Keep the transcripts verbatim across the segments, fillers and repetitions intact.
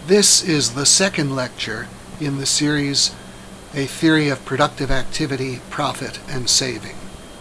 This is the second lecture in the series, A Theory of Productive Activity, Profit, and Saving.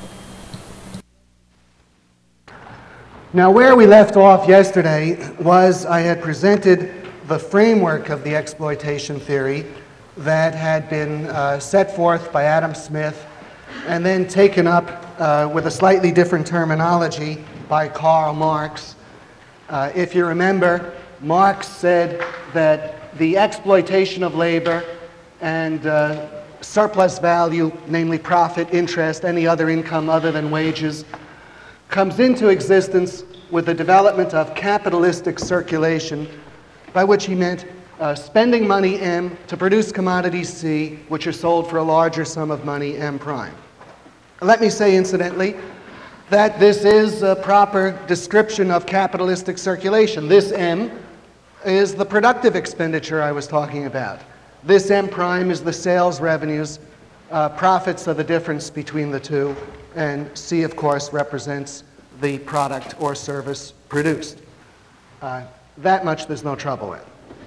Now, where we left off yesterday was I had presented the framework of the exploitation theory that had been uh, set forth by Adam Smith and then taken up uh, with a slightly different terminology by Karl Marx. Uh, if you remember, Marx said that the exploitation of labor and uh, surplus value, namely profit, interest, any other income other than wages, comes into existence with the development of capitalistic circulation, by which he meant uh, spending money M to produce commodities C, which are sold for a larger sum of money M prime. Let me say, incidentally, that this is a proper description of capitalistic circulation. This M is the productive expenditure I was talking about. This M prime is the sales revenues. Uh, profits are the difference between the two. And C, of course, represents the product or service produced. Uh, that much there's no trouble with.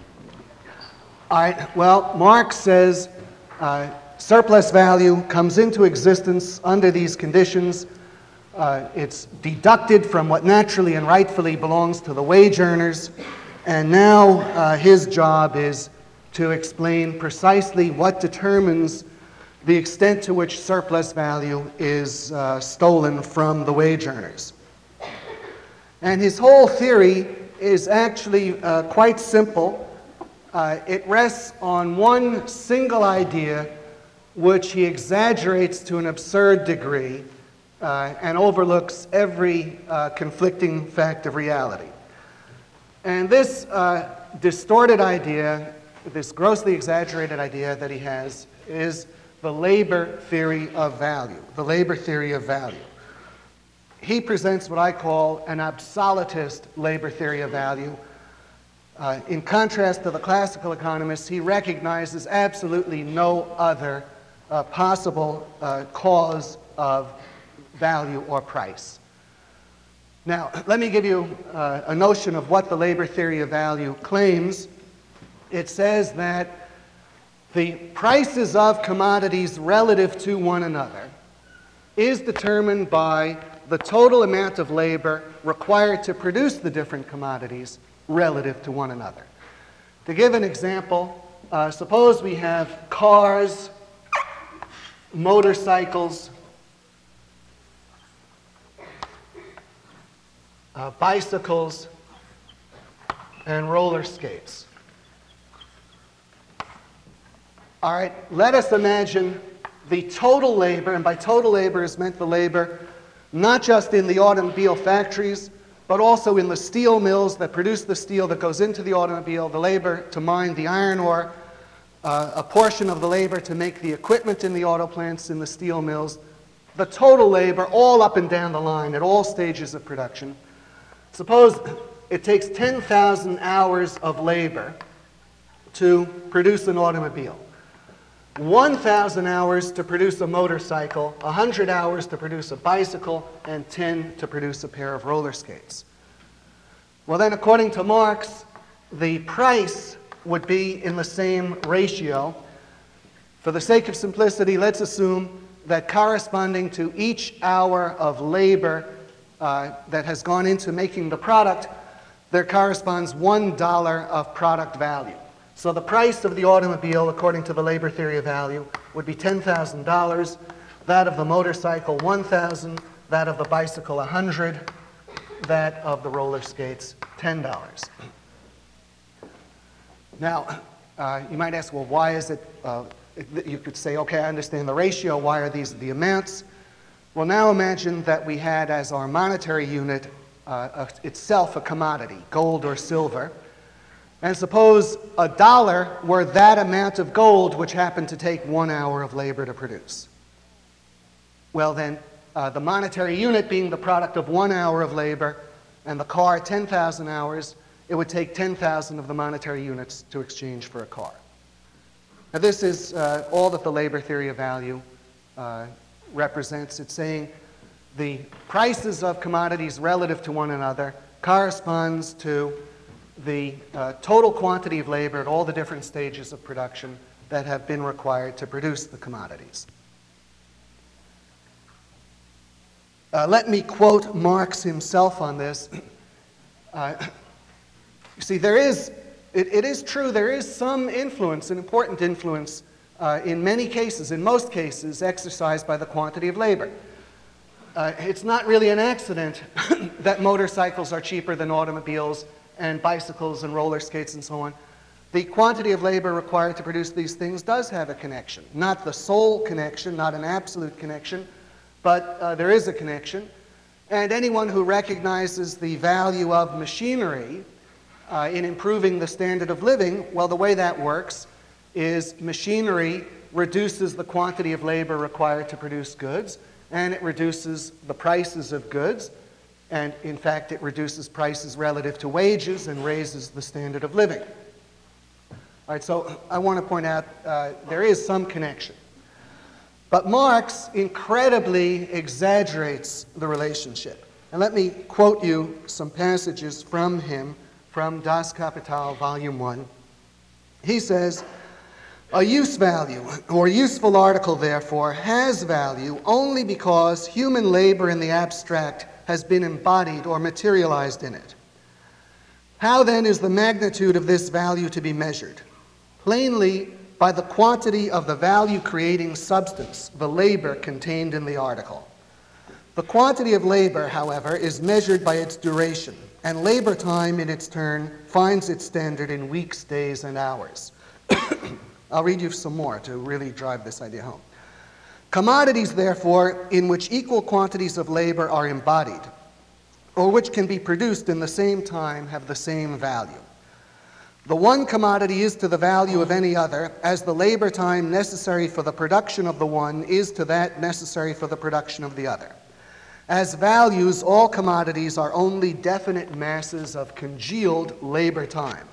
All right, well, Marx says uh, surplus value comes into existence under these conditions. Uh, it's deducted from what naturally and rightfully belongs to the wage earners. And now uh, his job is to explain precisely what determines the extent to which surplus value is uh, stolen from the wage earners. And his whole theory is actually uh, quite simple. Uh, it rests on one single idea which he exaggerates to an absurd degree uh, and overlooks every uh, conflicting fact of reality. And this uh, distorted idea, this grossly exaggerated idea that he has, is the labor theory of value, the labor theory of value. He presents what I call an absolutist labor theory of value. Uh, in contrast to the classical economists, he recognizes absolutely no other uh, possible uh, cause of value or price. Now, let me give you uh, a notion of what the labor theory of value claims. It says that the prices of commodities relative to one another is determined by the total amount of labor required to produce the different commodities relative to one another. To give an example, uh, suppose we have cars, motorcycles, Uh, bicycles, and roller skates. All right, let us imagine the total labor, and by total labor is meant the labor not just in the automobile factories, but also in the steel mills that produce the steel that goes into the automobile, the labor to mine the iron ore, uh, a portion of the labor to make the equipment in the auto plants, in the steel mills, the total labor all up and down the line at all stages of production. Suppose it takes ten thousand hours of labor to produce an automobile, one thousand hours to produce a motorcycle, one hundred hours to produce a bicycle, and ten to produce a pair of roller skates. Well then, according to Marx, the price would be in the same ratio. For the sake of simplicity, let's assume that corresponding to each hour of labor Uh, that has gone into making the product, there corresponds one dollar of product value. So the price of the automobile, according to the labor theory of value, would be ten thousand dollars, that of the motorcycle one thousand dollars, that of the bicycle one hundred dollars, that of the roller skates ten dollars. Now, uh, you might ask, well, why is it, uh, you could say, okay, I understand the ratio, why are these the amounts? Well, now imagine that we had as our monetary unit uh, itself a commodity, gold or silver, and suppose a dollar were that amount of gold which happened to take one hour of labor to produce. Well then, uh, the monetary unit being the product of one hour of labor and the car ten thousand hours, it would take ten thousand of the monetary units to exchange for a car. Now this is uh, all that the labor theory of value uh, represents. It's saying the prices of commodities relative to one another corresponds to the uh, total quantity of labor at all the different stages of production that have been required to produce the commodities. Uh, let me quote Marx himself on this. Uh, you see, there is, it, it is true, there is some influence, an important influence, uh, in many cases, in most cases, exercised by the quantity of labor. Uh, it's not really an accident that motorcycles are cheaper than automobiles and bicycles and roller skates and so on. The quantity of labor required to produce these things does have a connection. Not the sole connection, not an absolute connection, but uh, there is a connection. And anyone who recognizes the value of machinery uh, in improving the standard of living, well, the way that works is machinery reduces the quantity of labor required to produce goods, and it reduces the prices of goods, and in fact it reduces prices relative to wages and raises the standard of living. All right, so I want to point out uh, there is some connection. But Marx incredibly exaggerates the relationship. And let me quote you some passages from him, from Das Kapital, Volume one. He says, "A use value, or useful article, therefore, has value only because human labor in the abstract has been embodied or materialized in it. How then is the magnitude of this value to be measured? Plainly, by the quantity of the value-creating substance, the labor contained in the article. The quantity of labor, however, is measured by its duration, and labor time, in its turn, finds its standard in weeks, days, and hours." I'll read you some more to really drive this idea home. "Commodities, therefore, in which equal quantities of labor are embodied, or which can be produced in the same time, have the same value. The one commodity is to the value of any other, as the labor time necessary for the production of the one is to that necessary for the production of the other. As values, all commodities are only definite masses of congealed labor time.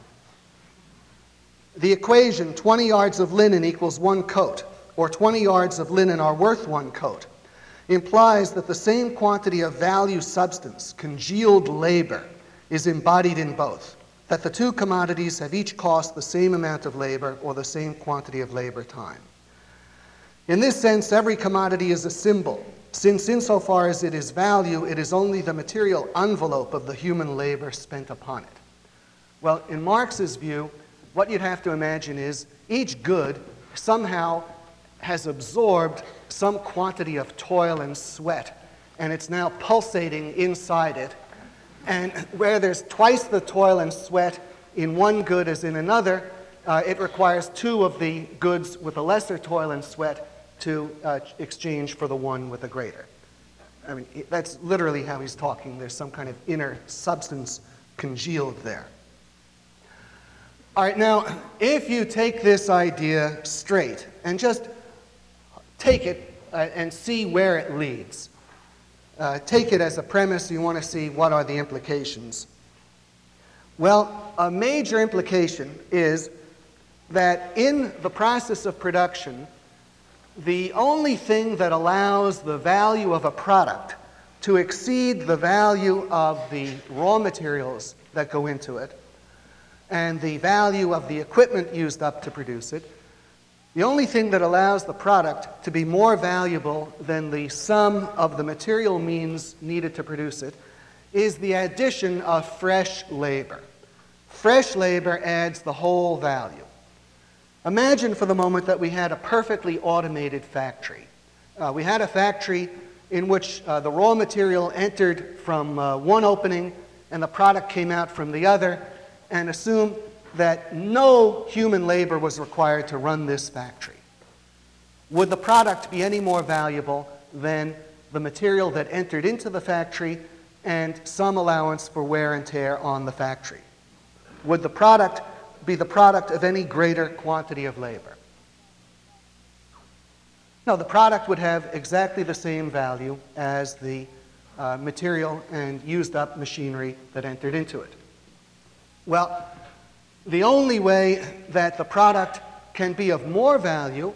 The equation twenty yards of linen equals one coat, or twenty yards of linen are worth one coat, implies that the same quantity of value substance, congealed labor, is embodied in both, that the two commodities have each cost the same amount of labor or the same quantity of labor time. In this sense, every commodity is a symbol, since insofar as it is value, it is only the material envelope of the human labor spent upon it." Well, in Marx's view, what you'd have to imagine is each good somehow has absorbed some quantity of toil and sweat, and it's now pulsating inside it. And where there's twice the toil and sweat in one good as in another, uh, it requires two of the goods with a lesser toil and sweat to uh, exchange for the one with a greater. I mean, that's literally how he's talking. There's some kind of inner substance congealed there. All right, now, if you take this idea straight and just take it uh, and see where it leads, uh, take it as a premise, you want to see what are the implications. Well, a major implication is that in the process of production, the only thing that allows the value of a product to exceed the value of the raw materials that go into it and the value of the equipment used up to produce it, the only thing that allows the product to be more valuable than the sum of the material means needed to produce it is the addition of fresh labor. Fresh labor adds the whole value. Imagine for the moment that we had a perfectly automated factory. Uh, we had a factory in which uh, the raw material entered from uh, one opening and the product came out from the other, and assume that no human labor was required to run this factory. Would the product be any more valuable than the material that entered into the factory and some allowance for wear and tear on the factory? Would the product be the product of any greater quantity of labor? No, the product would have exactly the same value as the uh, material and used up machinery that entered into it. Well, the only way that the product can be of more value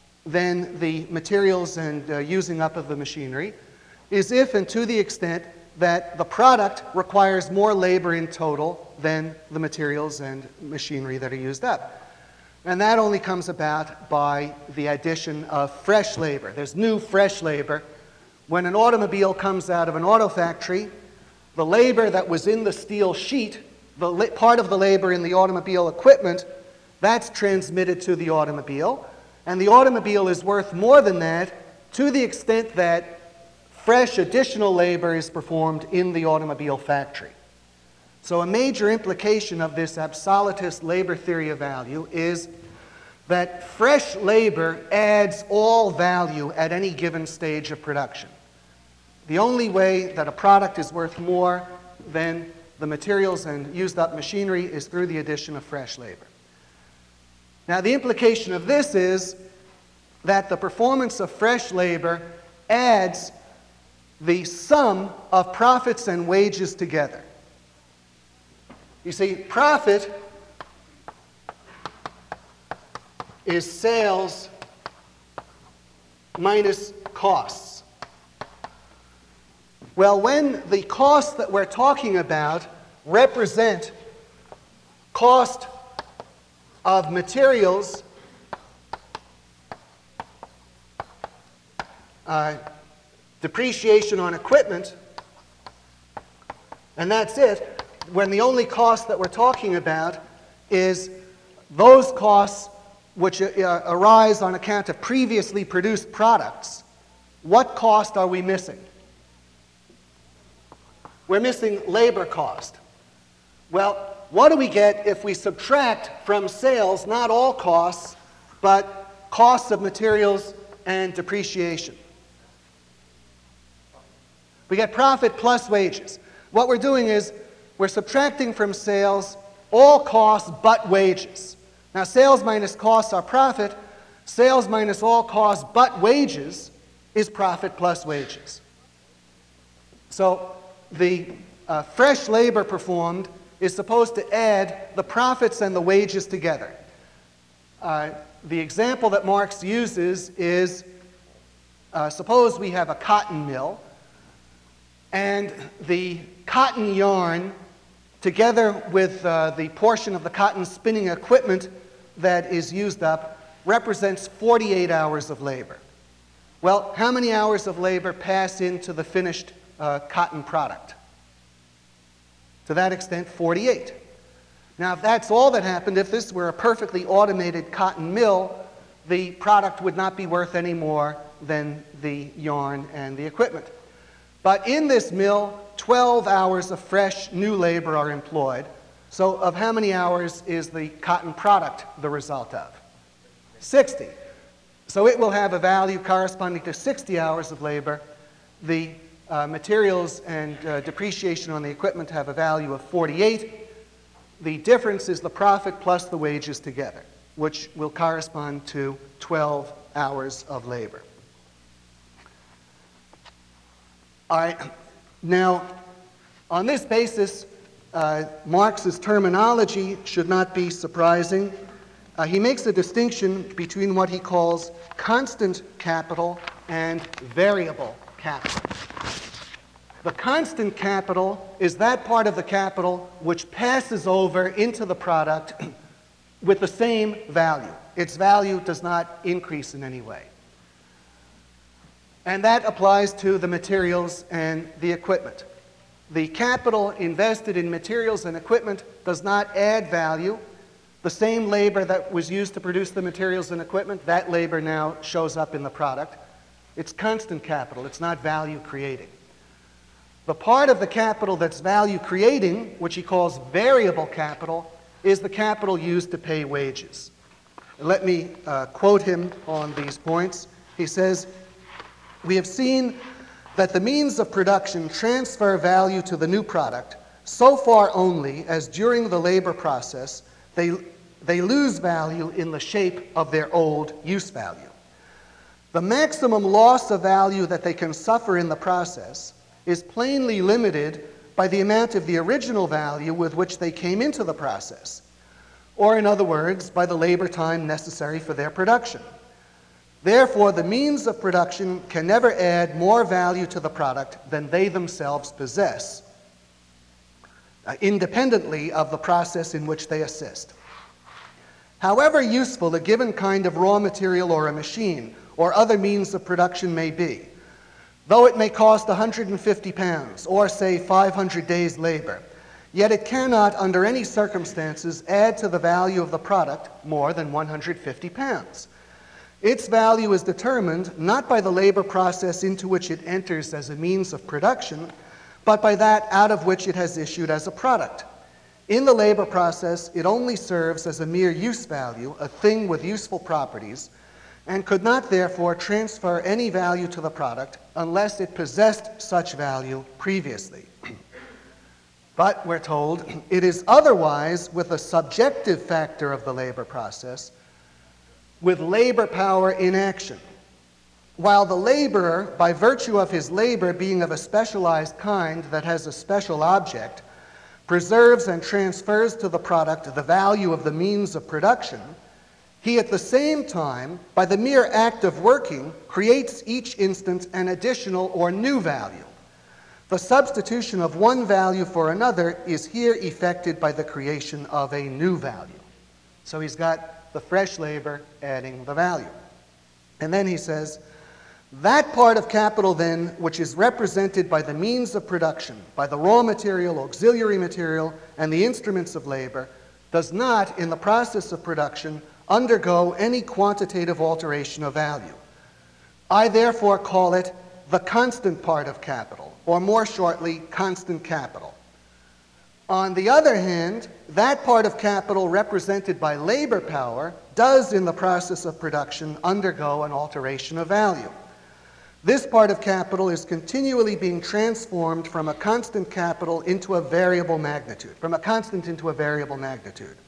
than the materials and uh, using up of the machinery is if and to the extent that the product requires more labor in total than the materials and machinery that are used up. And that only comes about by the addition of fresh labor. There's new fresh labor. When an automobile comes out of an auto factory, the labor that was in the steel sheet, the la- part of the labor in the automobile equipment, that's transmitted to the automobile. And the automobile is worth more than that to the extent that fresh additional labor is performed in the automobile factory. So a major implication of this absolutist labor theory of value is that fresh labor adds all value at any given stage of production. The only way that a product is worth more than the materials and used up machinery is through the addition of fresh labor. Now, the implication of this is that the performance of fresh labor adds the sum of profits and wages together. You see, profit is sales minus costs. Well, when the costs that we're talking about represent cost of materials, uh, depreciation on equipment, and that's it, when the only cost that we're talking about is those costs which uh, arise on account of previously produced products, what cost are we missing? We're missing labor cost. Well, what do we get if we subtract from sales not all costs, but costs of materials and depreciation? We get profit plus wages. What we're doing is we're subtracting from sales all costs but wages. Now, sales minus costs are profit. Sales minus all costs but wages is profit plus wages. So the uh, fresh labor performed is supposed to add the profits and the wages together. Uh, the example that Marx uses is, uh, suppose we have a cotton mill, and the cotton yarn, together with uh, the portion of the cotton spinning equipment that is used up, represents forty-eight hours of labor. Well, how many hours of labor pass into the finished uh, cotton product? To that extent, forty-eight. Now, if that's all that happened, if this were a perfectly automated cotton mill, the product would not be worth any more than the yarn and the equipment. But in this mill, twelve hours of fresh new labor are employed. So of how many hours is the cotton product the result of? sixty. So it will have a value corresponding to sixty hours of labor. The uh, materials and uh, depreciation on the equipment have a value of forty-eight. The difference is the profit plus the wages together, which will correspond to twelve hours of labor. All right. Now, on this basis, uh, Marx's terminology should not be surprising. Uh, he makes a distinction between what he calls constant capital and variable capital. The constant capital is that part of the capital which passes over into the product with the same value. Its value does not increase in any way. And that applies to the materials and the equipment. The capital invested in materials and equipment does not add value. The same labor that was used to produce the materials and equipment, that labor now shows up in the product. It's constant capital. It's not value creating. The part of the capital that's value creating, which he calls variable capital, is the capital used to pay wages. Let me uh, quote him on these points. He says, "We have seen that the means of production transfer value to the new product so far only as during the labor process they, they lose value in the shape of their old use value. The maximum loss of value that they can suffer in the process is plainly limited by the amount of the original value with which they came into the process, or in other words, by the labor time necessary for their production. Therefore, the means of production can never add more value to the product than they themselves possess, uh, independently of the process in which they assist. However useful a given kind of raw material or a machine or other means of production may be, though it may cost one hundred fifty pounds or, say, five hundred days' labor, yet it cannot, under any circumstances, add to the value of the product more than one hundred fifty pounds. Its value is determined not by the labor process into which it enters as a means of production, but by that out of which it has issued as a product. In the labor process, it only serves as a mere use value, a thing with useful properties, and could not therefore transfer any value to the product unless it possessed such value previously. But, we're told, it is otherwise with the subjective factor of the labor process, with labor power in action. While the laborer, by virtue of his labor being of a specialized kind that has a special object, preserves and transfers to the product the value of the means of production, he at the same time, by the mere act of working, creates each instant an additional or new value. The substitution of one value for another is here effected by the creation of a new value. So he's got the fresh labor adding the value. And then he says, that part of capital then which is represented by the means of production, by the raw material, auxiliary material, and the instruments of labor, does not, in the process of production, undergo any quantitative alteration of value. I therefore call it the constant part of capital, or more shortly, constant capital. On the other hand, that part of capital represented by labor power does, in the process of production, undergo an alteration of value. This part of capital is continually being transformed from a constant capital into a variable magnitude, from a constant into a variable magnitude.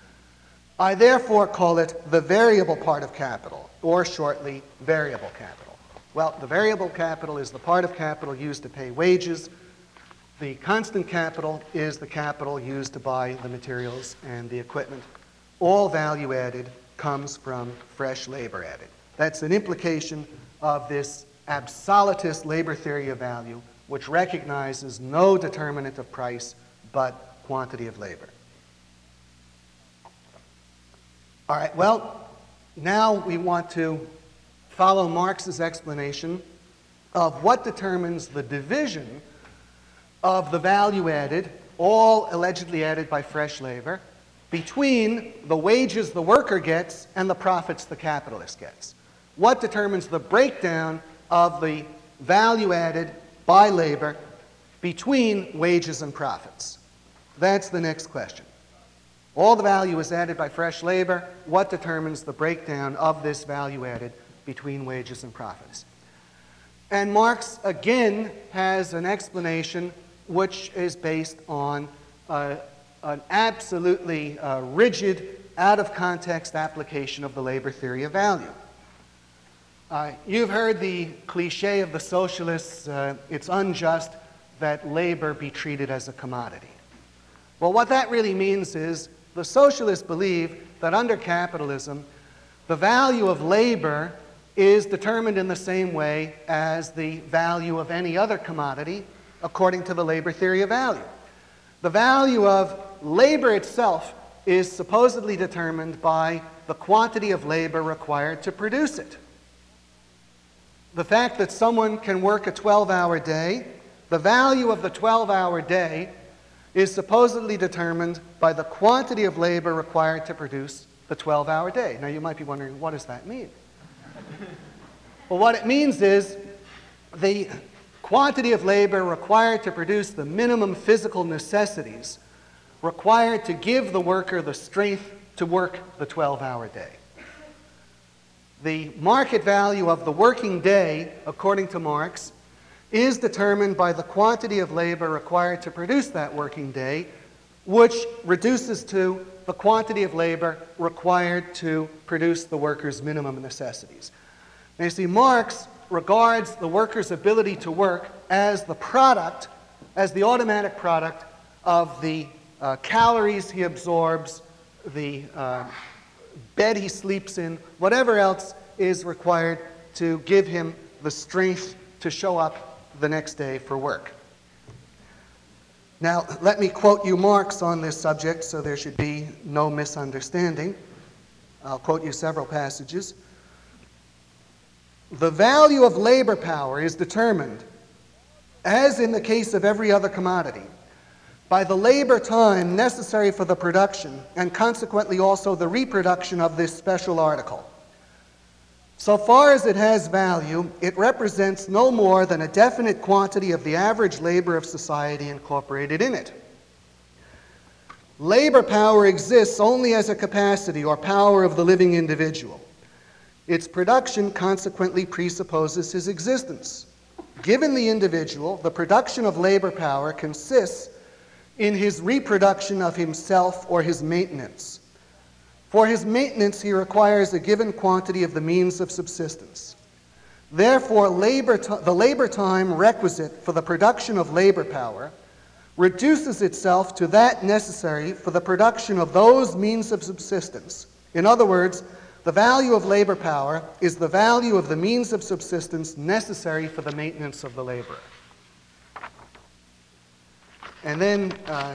I therefore call it the variable part of capital, or shortly, variable capital. Well, the variable capital is the part of capital used to pay wages. The constant capital is the capital used to buy the materials and the equipment. All value added comes from fresh labor added. That's an implication of this absolutist labor theory of value, which recognizes no determinant of price but quantity of labor. All right, well, now we want to follow Marx's explanation of what determines the division of the value added, all allegedly added by fresh labor, between the wages the worker gets and the profits the capitalist gets. What determines the breakdown of the value added by labor between wages and profits? That's the next question. All the value is added by fresh labor. What determines the breakdown of this value added between wages and profits? And Marx, again, has an explanation which is based on uh, an absolutely uh, rigid, out-of-context application of the labor theory of value. Uh, you've heard the cliche of the socialists, uh, it's unjust that labor be treated as a commodity. Well, what that really means is the socialists believe that under capitalism, the value of labor is determined in the same way as the value of any other commodity, according to the labor theory of value. The value of labor itself is supposedly determined by the quantity of labor required to produce it. The fact that someone can work a twelve-hour day, the value of the twelve-hour day is supposedly determined by the quantity of labor required to produce the twelve-hour day. Now you might be wondering, what does that mean? Well, what it means is the quantity of labor required to produce the minimum physical necessities required to give the worker the strength to work the twelve-hour day. The market value of the working day, according to Marx, is determined by the quantity of labor required to produce that working day, which reduces to the quantity of labor required to produce the worker's minimum necessities. Now, you see, Marx regards the worker's ability to work as the product, as the automatic product of the uh, calories he absorbs, the uh, bed he sleeps in, whatever else is required to give him the strength to show up the next day for work. Now, let me quote you Marx on this subject so there should be no misunderstanding. I'll quote you several passages. The value of labor power is determined, as in the case of every other commodity, by the labor time necessary for the production and consequently also the reproduction of this special article. So far as it has value, it represents no more than a definite quantity of the average labor of society incorporated in it. Labor power exists only as a capacity or power of the living individual. Its production consequently presupposes his existence. Given the individual, the production of labor power consists in his reproduction of himself or his maintenance. For his maintenance, he requires a given quantity of the means of subsistence. Therefore, labor t- the labor time requisite for the production of labor power reduces itself to that necessary for the production of those means of subsistence. In other words, the value of labor power is the value of the means of subsistence necessary for the maintenance of the laborer. And then, uh,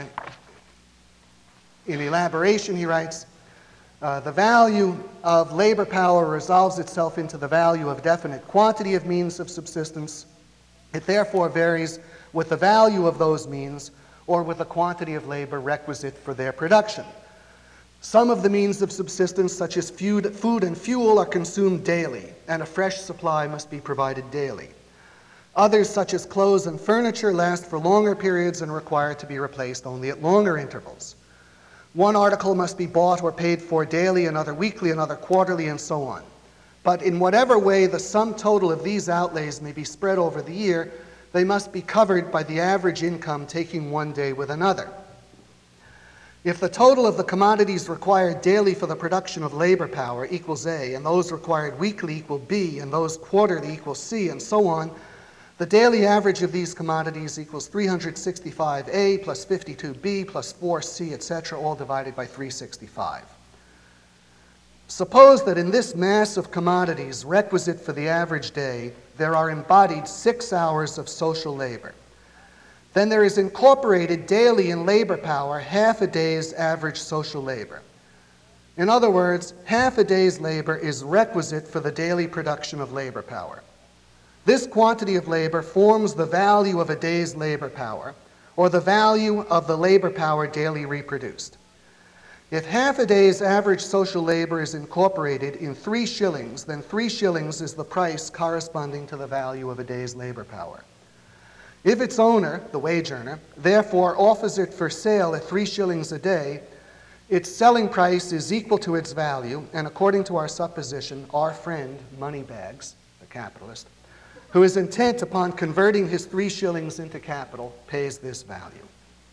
in elaboration, he writes, Uh, the value of labor power resolves itself into the value of definite quantity of means of subsistence. It therefore varies with the value of those means or with the quantity of labor requisite for their production. Some of the means of subsistence, such as food, food and fuel, are consumed daily, and a fresh supply must be provided daily. Others, such as clothes and furniture, last for longer periods and require to be replaced only at longer intervals. One article must be bought or paid for daily, another weekly, another quarterly, and so on. But in whatever way the sum total of these outlays may be spread over the year, they must be covered by the average income taking one day with another. If the total of the commodities required daily for the production of labor power equals A, and those required weekly equal B, and those quarterly equal C, and so on, the daily average of these commodities equals three hundred sixty-five A plus fifty-two B plus four C, et cetera, all divided by three hundred sixty-five. Suppose that in this mass of commodities requisite for the average day, there are embodied six hours of social labor. Then there is incorporated daily in labor power half a day's average social labor. In other words, half a day's labor is requisite for the daily production of labor power. This quantity of labor forms the value of a day's labor power, or the value of the labor power daily reproduced. If half a day's average social labor is incorporated in three shillings, then three shillings is the price corresponding to the value of a day's labor power. If its owner, the wage earner, therefore offers it for sale at three shillings a day, its selling price is equal to its value, and according to our supposition, our friend, Moneybags, the capitalist, who is intent upon converting his three shillings into capital, pays this value.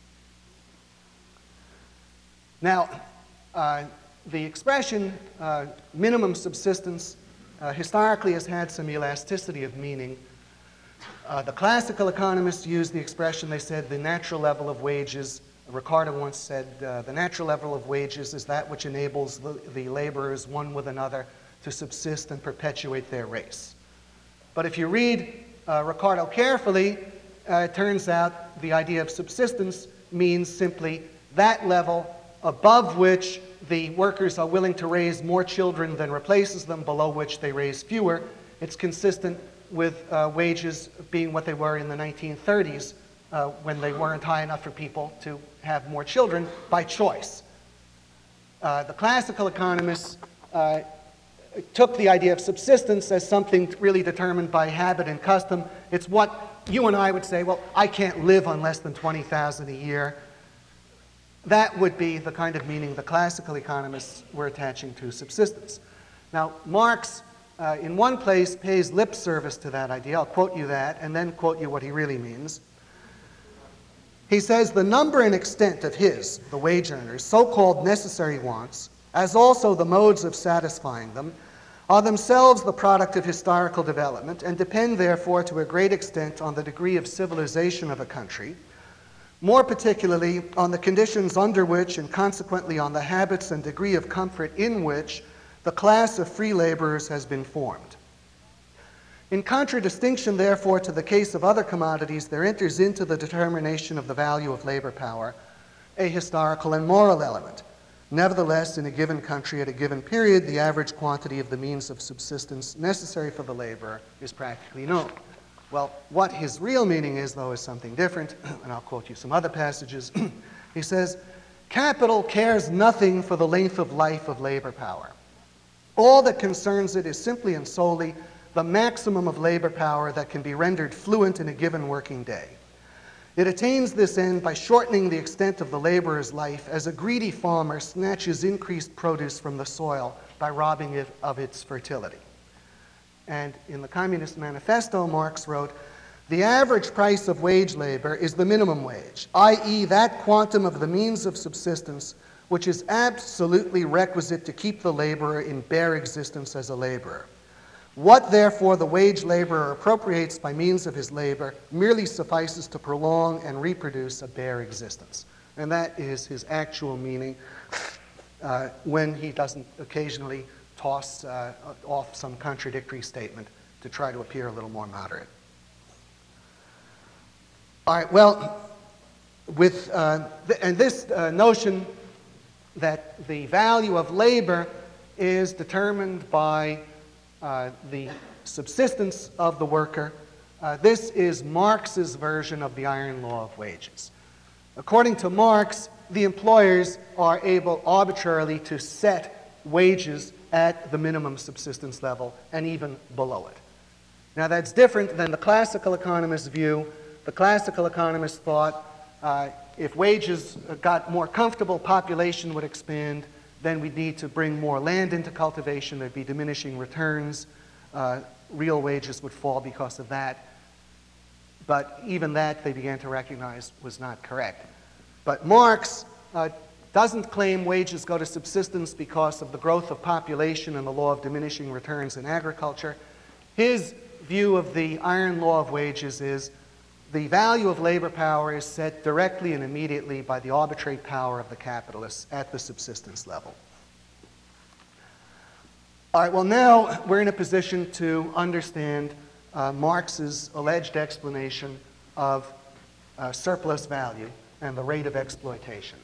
Now, uh, the expression uh, minimum subsistence uh, historically has had some elasticity of meaning. Uh, the classical economists used the expression, they said the natural level of wages. Ricardo once said uh, the natural level of wages is that which enables the, the laborers one with another to subsist and perpetuate their race. But if you read uh, Ricardo carefully, uh, it turns out the idea of subsistence means simply that level above which the workers are willing to raise more children than replaces them, below which they raise fewer. It's consistent with uh, wages being what they were in the nineteen thirties uh, when they weren't high enough for people to have more children by choice. Uh, the classical economists uh, took the idea of subsistence as something really determined by habit and custom. It's what you and I would say, well, I can't live on less than twenty thousand dollars a year. That would be the kind of meaning the classical economists were attaching to subsistence. Now, Marx, uh, in one place, pays lip service to that idea. I'll quote you that, and then quote you what he really means. He says, the number and extent of his, the wage earners, so-called necessary wants, as also the modes of satisfying them, are themselves the product of historical development and depend therefore to a great extent on the degree of civilization of a country, more particularly on the conditions under which and consequently on the habits and degree of comfort in which the class of free laborers has been formed. In contradistinction, therefore, to the case of other commodities, there enters into the determination of the value of labor power a historical and moral element. Nevertheless, in a given country at a given period, the average quantity of the means of subsistence necessary for the laborer is practically known. Well, what his real meaning is, though, is something different, and I'll quote you some other passages. He says, "Capital cares nothing for the length of life of labor power. All that concerns it is simply and solely the maximum of labor power that can be rendered fluent in a given working day. It attains this end by shortening the extent of the laborer's life as a greedy farmer snatches increased produce from the soil by robbing it of its fertility." And in the Communist Manifesto, Marx wrote, "The average price of wage labor is the minimum wage, that is that quantum of the means of subsistence which is absolutely requisite to keep the laborer in bare existence as a laborer. What, therefore, the wage laborer appropriates by means of his labor merely suffices to prolong and reproduce a bare existence." And that is his actual meaning uh, when he doesn't occasionally toss uh, off some contradictory statement to try to appear a little more moderate. All right, well, with, uh, th- and this uh, notion that the value of labor is determined by Uh, the subsistence of the worker. Uh, this is Marx's version of the iron law of wages. According to Marx, the employers are able arbitrarily to set wages at the minimum subsistence level and even below it. Now, that's different than the classical economist's view. The classical economist thought uh, if wages got more comfortable, population would expand. Then we'd need to bring more land into cultivation. There'd be diminishing returns. Uh, real wages would fall because of that. But even that, they began to recognize, was not correct. But Marx uh, doesn't claim wages go to subsistence because of the growth of population and the law of diminishing returns in agriculture. His view of the iron law of wages is the value of labor power is set directly and immediately by the arbitrary power of the capitalists at the subsistence level. All right, well, now we're in a position to understand uh, Marx's alleged explanation of uh, surplus value and the rate of exploitation.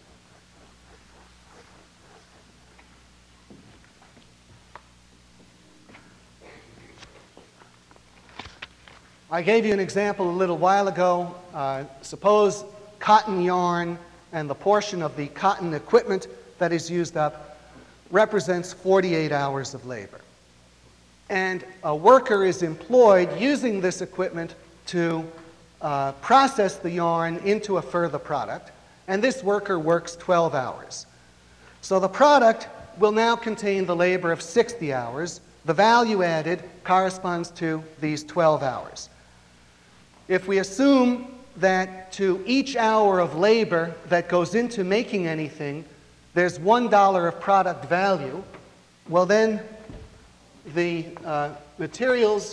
I gave you an example a little while ago. Uh, suppose cotton yarn and the portion of the cotton equipment that is used up represents forty-eight hours of labor. And a worker is employed using this equipment to uh, process the yarn into a further product, and this worker works twelve hours. So the product will now contain the labor of sixty hours. The value added corresponds to these twelve hours. If we assume that to each hour of labor that goes into making anything, there's one dollar of product value, well then the uh, materials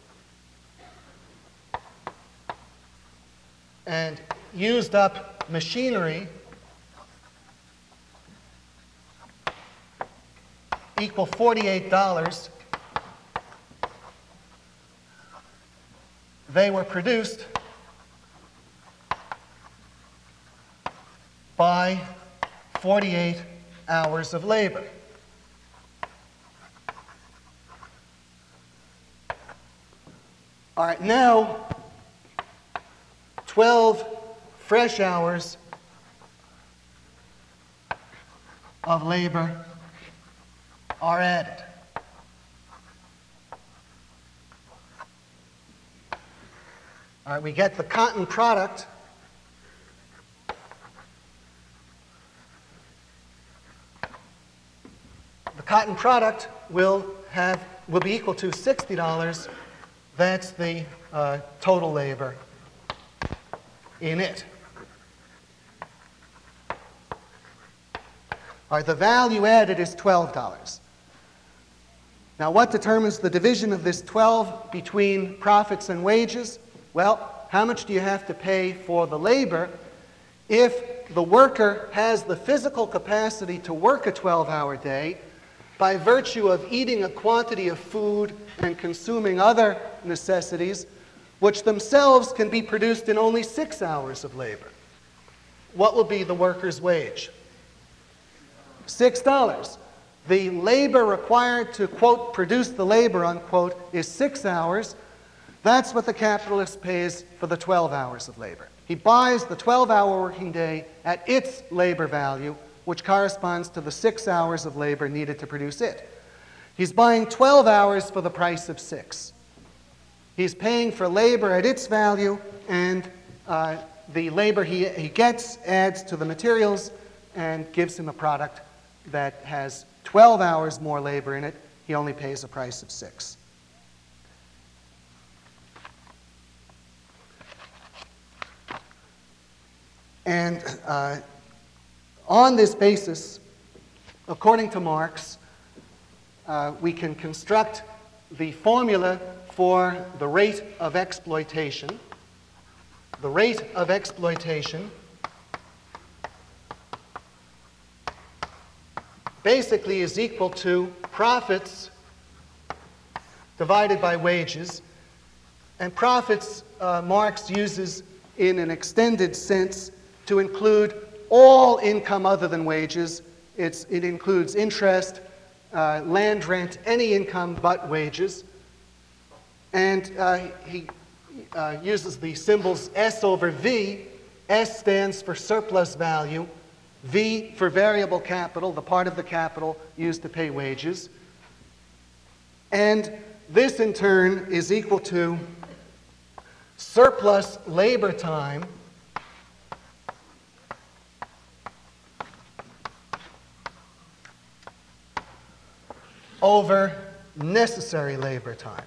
and used up machinery equal forty-eight dollars. They were produced by forty-eight hours of labor. All right, now twelve fresh hours of labor are added. All right, we get the cotton product. The cotton product will have will be equal to sixty dollars. That's the uh, total labor in it. All right, the value added is twelve dollars. Now, what determines the division of this twelve between profits and wages? Well, how much do you have to pay for the labor if the worker has the physical capacity to work a twelve-hour day by virtue of eating a quantity of food and consuming other necessities, which themselves can be produced in only six hours of labor. What will be the worker's wage? Six dollars. The labor required to, quote, produce the labor, unquote, is six hours. That's what the capitalist pays for the twelve hours of labor. He buys the twelve-hour working day at its labor value, which corresponds to the six hours of labor needed to produce it. He's buying twelve hours for the price of six. He's paying for labor at its value, and uh, the labor he, he gets adds to the materials and gives him a product that has twelve hours more labor in it. He only pays a price of six. And uh, on this basis, according to Marx, uh, we can construct the formula for the rate of exploitation. The rate of exploitation basically is equal to profits divided by wages. And profits, uh, Marx uses in an extended sense to include all income other than wages. It's, it includes interest, uh, land rent, any income but wages. And uh, he uh, uses the symbols S over V. S stands for surplus value, V for variable capital, the part of the capital used to pay wages. And this, in turn, is equal to surplus labor time over necessary labor time.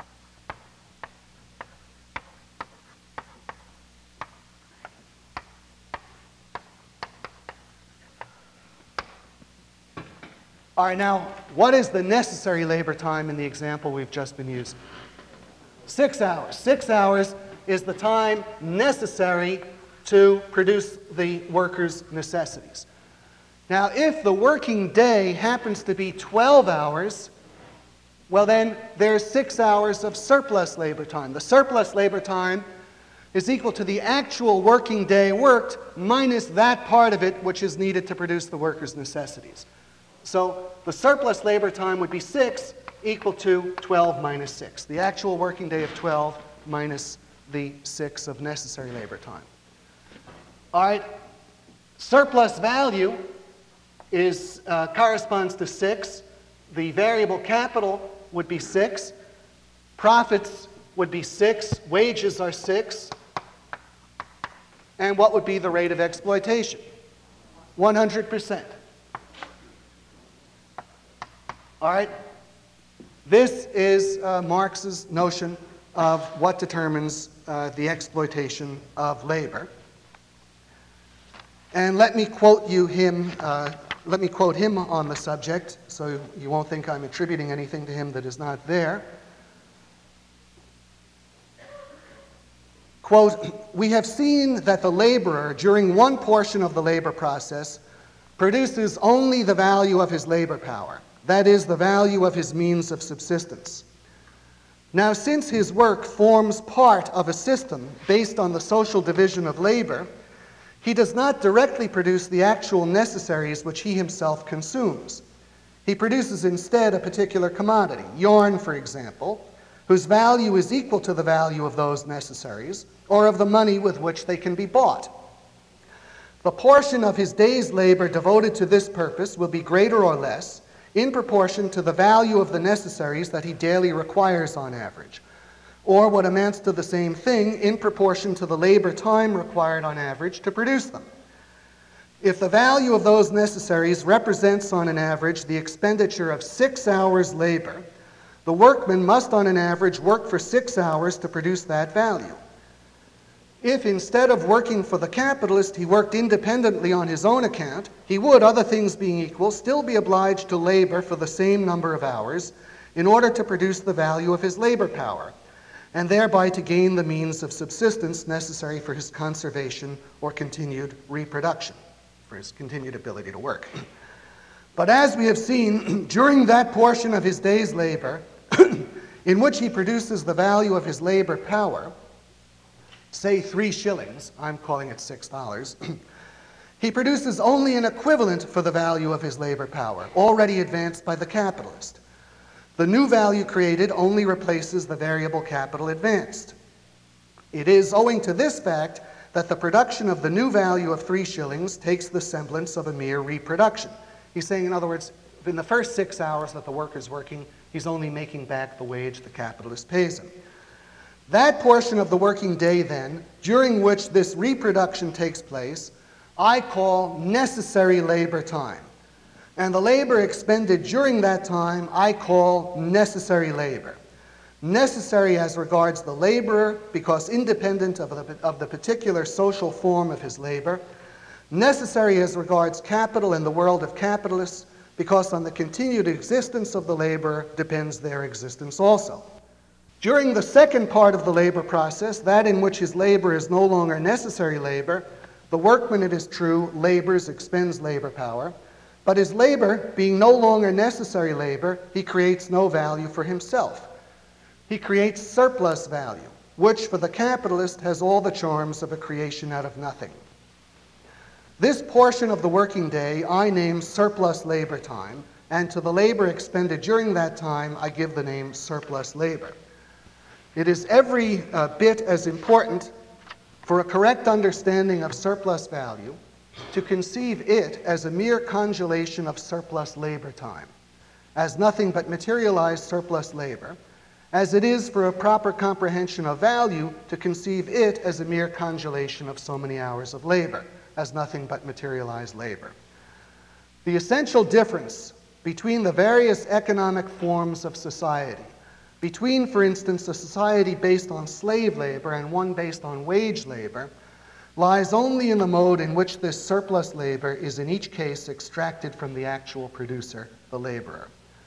All right, now, what is the necessary labor time in the example we've just been using? Six hours. Six hours is the time necessary to produce the worker's necessities. Now, if the working day happens to be twelve hours, well then, there's six hours of surplus labor time. The surplus labor time is equal to the actual working day worked minus that part of it which is needed to produce the worker's necessities. So the surplus labor time would be six equal to twelve minus six. The actual working day of twelve minus the six of necessary labor time. All right, surplus value is, uh, corresponds to six. The variable capital would be six. Profits would be six. Wages are six. And what would be the rate of exploitation? one hundred percent. All right? This is uh, Marx's notion of what determines uh, the exploitation of labor. And let me quote you him, uh, let me quote him on the subject, so you won't think I'm attributing anything to him that is not there. Quote, "We have seen that the laborer, during one portion of the labor process, produces only the value of his labor power, that is, the value of his means of subsistence. Now, since his work forms part of a system based on the social division of labor, he does not directly produce the actual necessaries which he himself consumes. He produces instead a particular commodity, yarn, for example, whose value is equal to the value of those necessaries, or of the money with which they can be bought. The portion of his day's labor devoted to this purpose will be greater or less in proportion to the value of the necessaries that he daily requires on average, or what amounts to the same thing in proportion to the labor time required on average to produce them. If the value of those necessaries represents on an average the expenditure of six hours labor, the workman must on an average work for six hours to produce that value. If instead of working for the capitalist he worked independently on his own account, he would, other things being equal, still be obliged to labor for the same number of hours in order to produce the value of his labor power, and thereby to gain the means of subsistence necessary for his conservation or continued reproduction, for his continued ability to work. But as we have seen, during that portion of his day's labor, in which he produces the value of his labor power, say three shillings, I'm calling it six dollars, he produces only an equivalent for the value of his labor power, already advanced by the capitalist. The new value created only replaces the variable capital advanced. It is owing to this fact that the production of the new value of three shillings takes the semblance of a mere reproduction. He's saying, in other words, in the first six hours that the worker's working, he's only making back the wage the capitalist pays him. That portion of the working day, then, during which this reproduction takes place, I call necessary labor time. And the labor expended during that time, I call necessary labor. Necessary as regards the laborer, because independent of the, of the particular social form of his labor. Necessary as regards capital in the world of capitalists, because on the continued existence of the laborer depends their existence also. During the second part of the labor process, that in which his labor is no longer necessary labor, the workman, it is true, labors, expends labor power, but his labor being no longer necessary labor, he creates no value for himself. He creates surplus value, which for the capitalist has all the charms of a creation out of nothing. This portion of the working day I name surplus labor time, and to the labor expended during that time I give the name surplus labor. It is every uh, bit as important for a correct understanding of surplus value to conceive it as a mere congelation of surplus labor time, as nothing but materialized surplus labor, as it is for a proper comprehension of value to conceive it as a mere congelation of so many hours of labor, as nothing but materialized labor. The essential difference between the various economic forms of society, between, for instance, a society based on slave labor and one based on wage labor, lies only in the mode in which this surplus labor is in each case extracted from the actual producer, the laborer.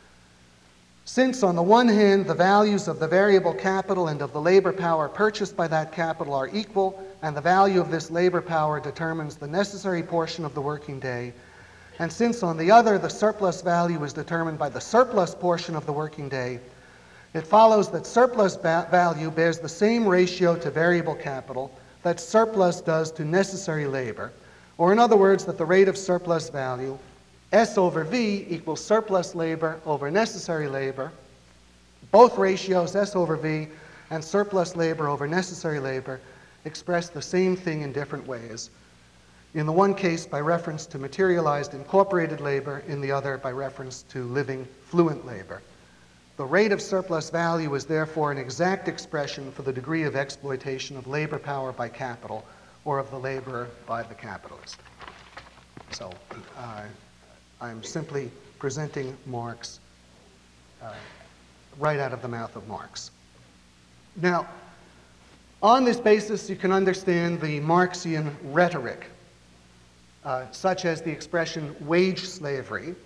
Since, on the one hand, the values of the variable capital and of the labor power purchased by that capital are equal, and the value of this labor power determines the necessary portion of the working day, and since, on the other, the surplus value is determined by the surplus portion of the working day, it follows that surplus ba- value bears the same ratio to variable capital that surplus does to necessary labor, or in other words, that the rate of surplus value, S over V, equals surplus labor over necessary labor. Both ratios, S over V and surplus labor over necessary labor, express the same thing in different ways. In the one case by reference to materialized incorporated labor, in the other by reference to living fluent labor. The rate of surplus value is therefore an exact expression for the degree of exploitation of labor power by capital or of the laborer by the capitalist. So uh, I'm simply presenting Marx uh, right out of the mouth of Marx. Now, on this basis, you can understand the Marxian rhetoric, uh, such as the expression wage slavery,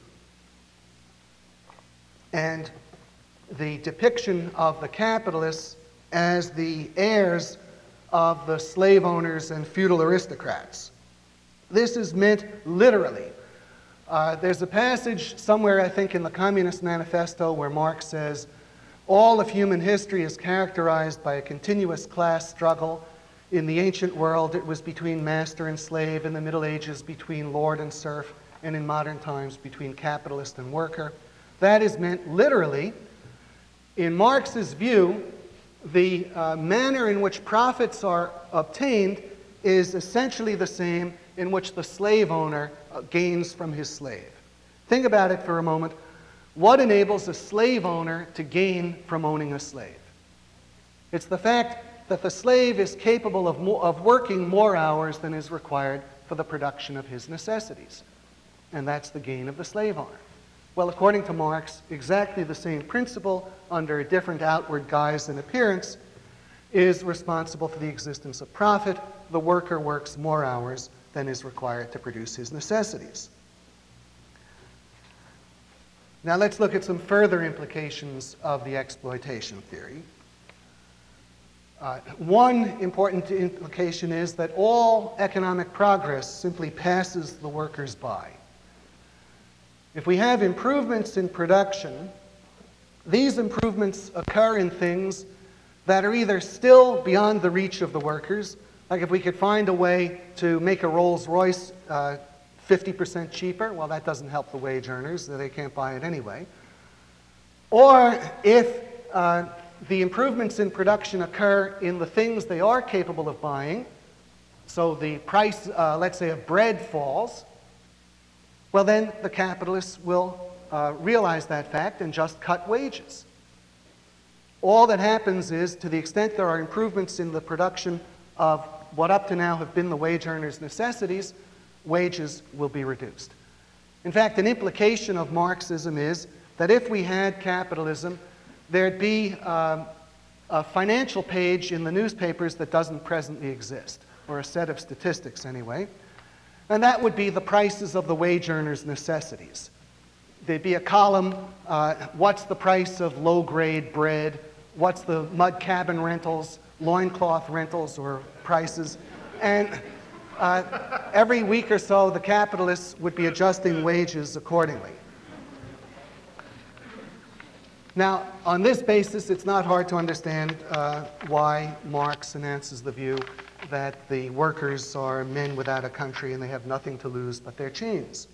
and the depiction of the capitalists as the heirs of the slave owners and feudal aristocrats. This is meant literally. Uh, there's a passage somewhere, I think, in the Communist Manifesto where Marx says, all of human history is characterized by a continuous class struggle. In the ancient world, it was between master and slave. In the Middle Ages, between lord and serf. And in modern times, between capitalist and worker. That is meant literally. In Marx's view, the uh, manner in which profits are obtained is essentially the same in which the slave owner uh, gains from his slave. Think about it for a moment. What enables a slave owner to gain from owning a slave? It's the fact that the slave is capable of, mo- of working more hours than is required for the production of his necessities. And that's the gain of the slave owner. Well, according to Marx, exactly the same principle, under a different outward guise and appearance, is responsible for the existence of profit. The worker works more hours than is required to produce his necessities. Now let's look at some further implications of the exploitation theory. Uh, one important implication is that all economic progress simply passes the workers by. If we have improvements in production, these improvements occur in things that are either still beyond the reach of the workers, like if we could find a way to make a Rolls-Royce uh, fifty percent cheaper, well, that doesn't help the wage earners, they can't buy it anyway. Or if uh, the improvements in production occur in the things they are capable of buying, so the price, uh, let's say, of bread falls, well, then the capitalists will uh, realize that fact and just cut wages. All that happens is, to the extent there are improvements in the production of what up to now have been the wage earners' necessities, wages will be reduced. In fact, an implication of Marxism is that if we had capitalism, there'd be um, a financial page in the newspapers that doesn't presently exist, or a set of statistics anyway, and that would be the prices of the wage earners' necessities. There'd be a column, uh, what's the price of low-grade bread, what's the mud cabin rentals, loincloth rentals or prices, and uh, every week or so the capitalists would be adjusting wages accordingly. Now, on this basis, it's not hard to understand uh, why Marx announces the view that the workers are men without a country and they have nothing to lose but their chains.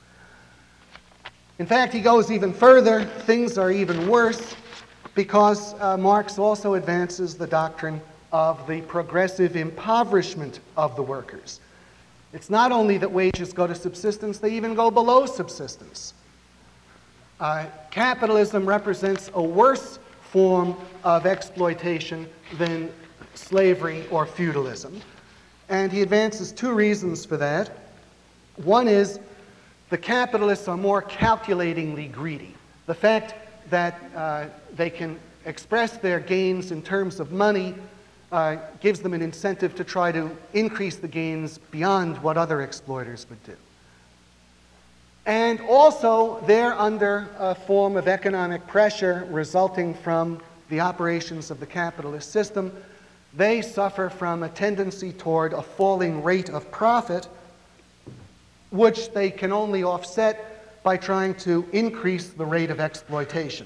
In fact, he goes even further. Things are even worse because uh, Marx also advances the doctrine of the progressive impoverishment of the workers. It's not only that wages go to subsistence, they even go below subsistence. Uh, capitalism represents a worse form of exploitation than slavery or feudalism. And he advances two reasons for that. One is the capitalists are more calculatingly greedy. The fact that uh, they can express their gains in terms of money uh, gives them an incentive to try to increase the gains beyond what other exploiters would do. And also, they're under a form of economic pressure resulting from the operations of the capitalist system. They suffer from a tendency toward a falling rate of profit, which they can only offset by trying to increase the rate of exploitation.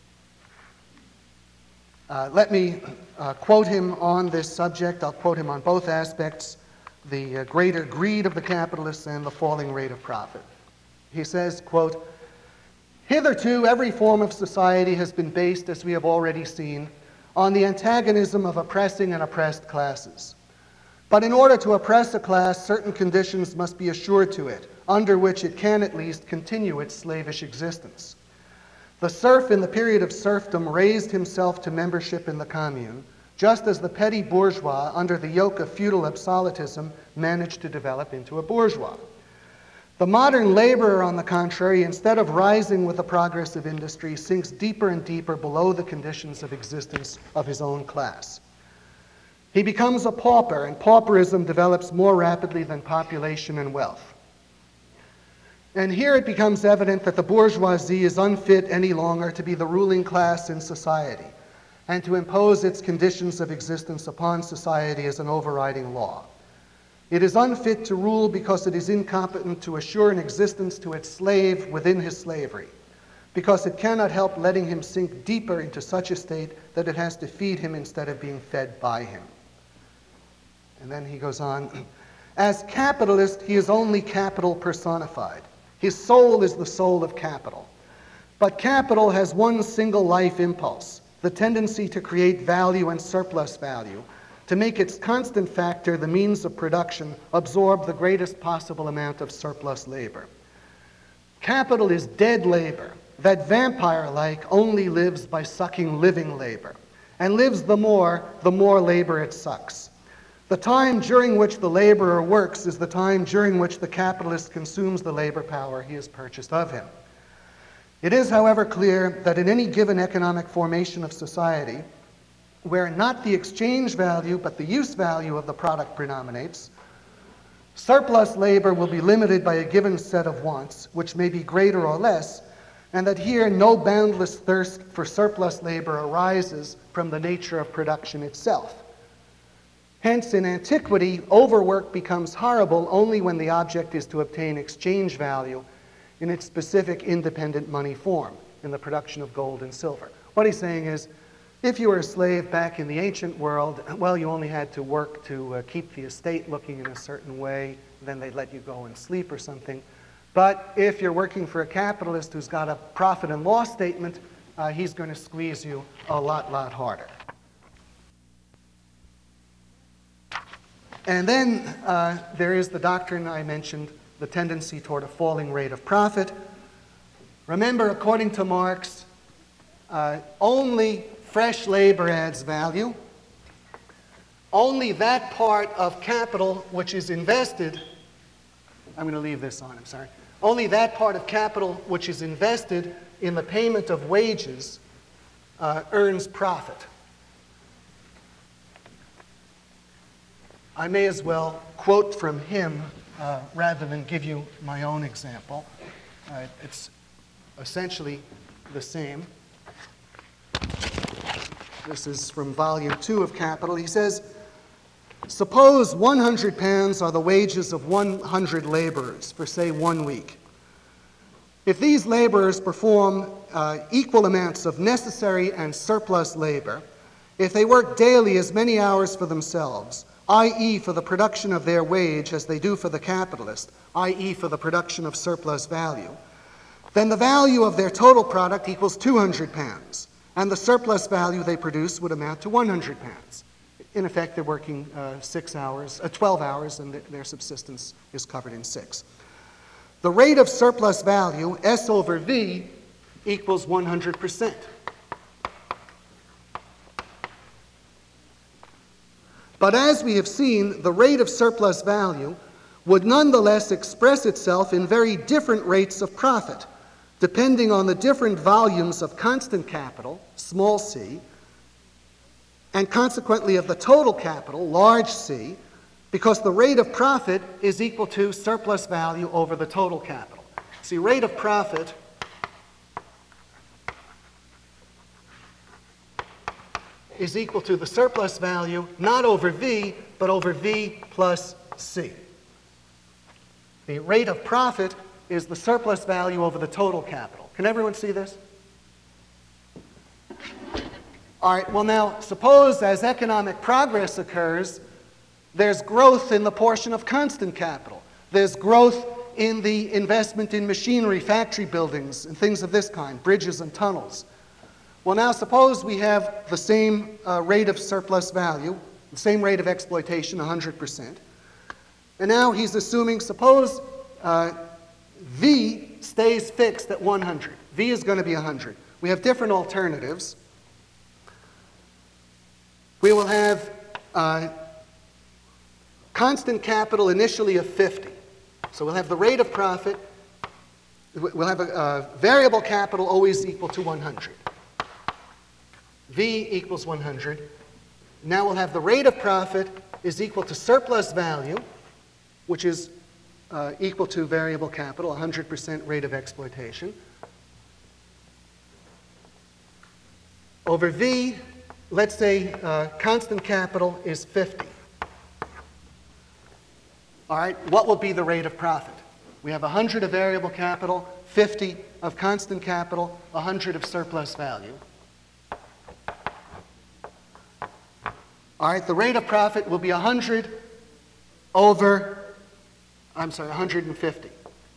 Uh, let me uh, quote him on this subject. I'll quote him on both aspects, the uh, greater greed of the capitalists and the falling rate of profit. He says, quote, "Hitherto, every form of society has been based, as we have already seen, on the antagonism of oppressing and oppressed classes. But in order to oppress a class, certain conditions must be assured to it, under which it can at least continue its slavish existence. The serf in the period of serfdom raised himself to membership in the commune, just as the petty bourgeois, under the yoke of feudal absolutism, managed to develop into a bourgeois. The modern laborer, on the contrary, instead of rising with the progress of industry, sinks deeper and deeper below the conditions of existence of his own class. He becomes a pauper, and pauperism develops more rapidly than population and wealth. And here it becomes evident that the bourgeoisie is unfit any longer to be the ruling class in society and to impose its conditions of existence upon society as an overriding law. It is unfit to rule because it is incompetent to assure an existence to its slave within his slavery, because it cannot help letting him sink deeper into such a state that it has to feed him instead of being fed by him." And then he goes on, "As capitalist, he is only capital personified. His soul is the soul of capital. But capital has one single life impulse, the tendency to create value and surplus value, to make its constant factor, the means of production, absorb the greatest possible amount of surplus labor. Capital is dead labor, that vampire-like only lives by sucking living labor, and lives the more, the more labor it sucks. The time during which the laborer works is the time during which the capitalist consumes the labor power he has purchased of him. It is, however, clear that in any given economic formation of society, where not the exchange value but the use value of the product predominates, surplus labor will be limited by a given set of wants, which may be greater or less, and that here no boundless thirst for surplus labor arises from the nature of production itself. Hence, in antiquity, overwork becomes horrible only when the object is to obtain exchange value, in its specific independent money form, in the production of gold and silver. What he's saying is, if you were a slave back in the ancient world, well, you only had to work to uh, keep the estate looking in a certain way, then they'd let you go and sleep or something. But if you're working for a capitalist who's got a profit and loss statement, uh, he's going to squeeze you a lot, lot harder. And then uh, there is the doctrine I mentioned, the tendency toward a falling rate of profit. Remember, according to Marx, uh, only fresh labor adds value. Only that part of capital which is invested, I'm going to leave this on, I'm sorry. Only that part of capital which is invested in the payment of wages uh, earns profit. I may as well quote from him uh, rather than give you my own example. Uh, it's essentially the same. This is from volume two of Capital. He says, suppose one hundred pounds are the wages of one hundred laborers for, say, one week. If these laborers perform uh, equal amounts of necessary and surplus labor, if they work daily as many hours for themselves, that is for the production of their wage as they do for the capitalist, that is for the production of surplus value, then the value of their total product equals two hundred pounds, and the surplus value they produce would amount to one hundred pounds. In effect, they're working uh, six hours, uh, twelve hours, and th- their subsistence is covered in six. The rate of surplus value, S over V, equals one hundred percent. But as we have seen, the rate of surplus value would nonetheless express itself in very different rates of profit, depending on the different volumes of constant capital, small c, and consequently of the total capital, large C, because the rate of profit is equal to surplus value over the total capital. See, rate of profit is equal to the surplus value, not over V, but over V plus C. The rate of profit is the surplus value over the total capital. Can everyone see this? All right, well now, suppose as economic progress occurs, there's growth in the portion of constant capital. There's growth in the investment in machinery, factory buildings, and things of this kind, bridges and tunnels. Well, now suppose we have the same uh, rate of surplus value, the same rate of exploitation, one hundred percent. And now he's assuming, suppose uh, V stays fixed at one hundred. V is going to be one hundred. We have different alternatives. We will have uh, constant capital initially of fifty. So we'll have the rate of profit, we'll have a, a variable capital always equal to one hundred. V equals one hundred. Now we'll have the rate of profit is equal to surplus value, which is uh, equal to variable capital, one hundred percent rate of exploitation, over V. Let's say uh, constant capital is fifty. All right, what will be the rate of profit? We have one hundred of variable capital, fifty of constant capital, one hundred of surplus value. All right, the rate of profit will be one hundred over, I'm sorry, one hundred fifty.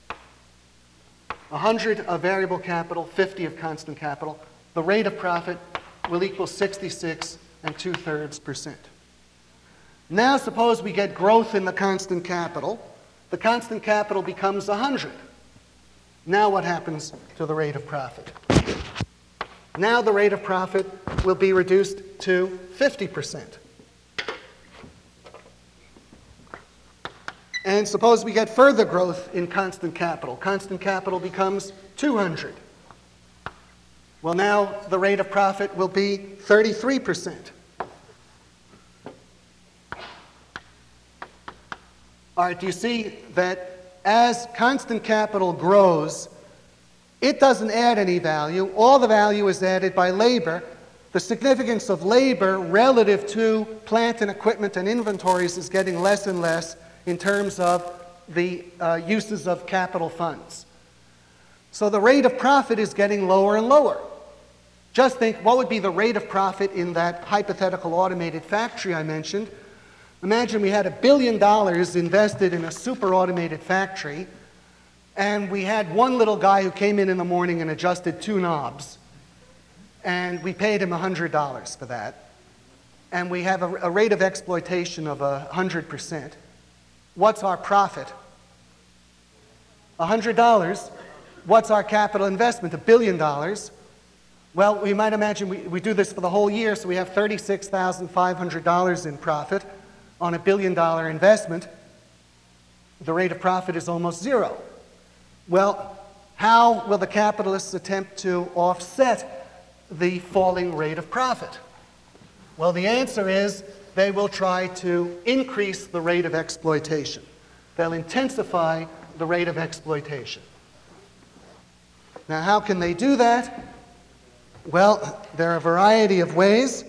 one hundred of variable capital, fifty of constant capital. The rate of profit will equal sixty-six and two-thirds percent. Now suppose we get growth in the constant capital. The constant capital becomes one hundred. Now what happens to the rate of profit? Now the rate of profit will be reduced to fifty percent. And suppose we get further growth in constant capital. Constant capital becomes two hundred. Well, now the rate of profit will be thirty-three percent. All right, do you see that as constant capital grows, it doesn't add any value. All the value is added by labor. The significance of labor relative to plant and equipment and inventories is getting less and less in terms of the uh, uses of capital funds. So the rate of profit is getting lower and lower. Just think, what would be the rate of profit in that hypothetical automated factory I mentioned? Imagine we had a billion dollars invested in a super automated factory, and we had one little guy who came in in the morning and adjusted two knobs, and we paid him one hundred dollars for that, and we have a, a rate of exploitation of one hundred percent. What's our profit? one hundred dollars. What's our capital investment? A billion dollars. Well, we might imagine we, we do this for the whole year, so we have thirty-six thousand five hundred dollars in profit on a billion dollar investment. The rate of profit is almost zero. Well, how will the capitalists attempt to offset the falling rate of profit? Well, the answer is they will try to increase the rate of exploitation. They'll intensify the rate of exploitation. Now, how can they do that? Well, there are a variety of ways.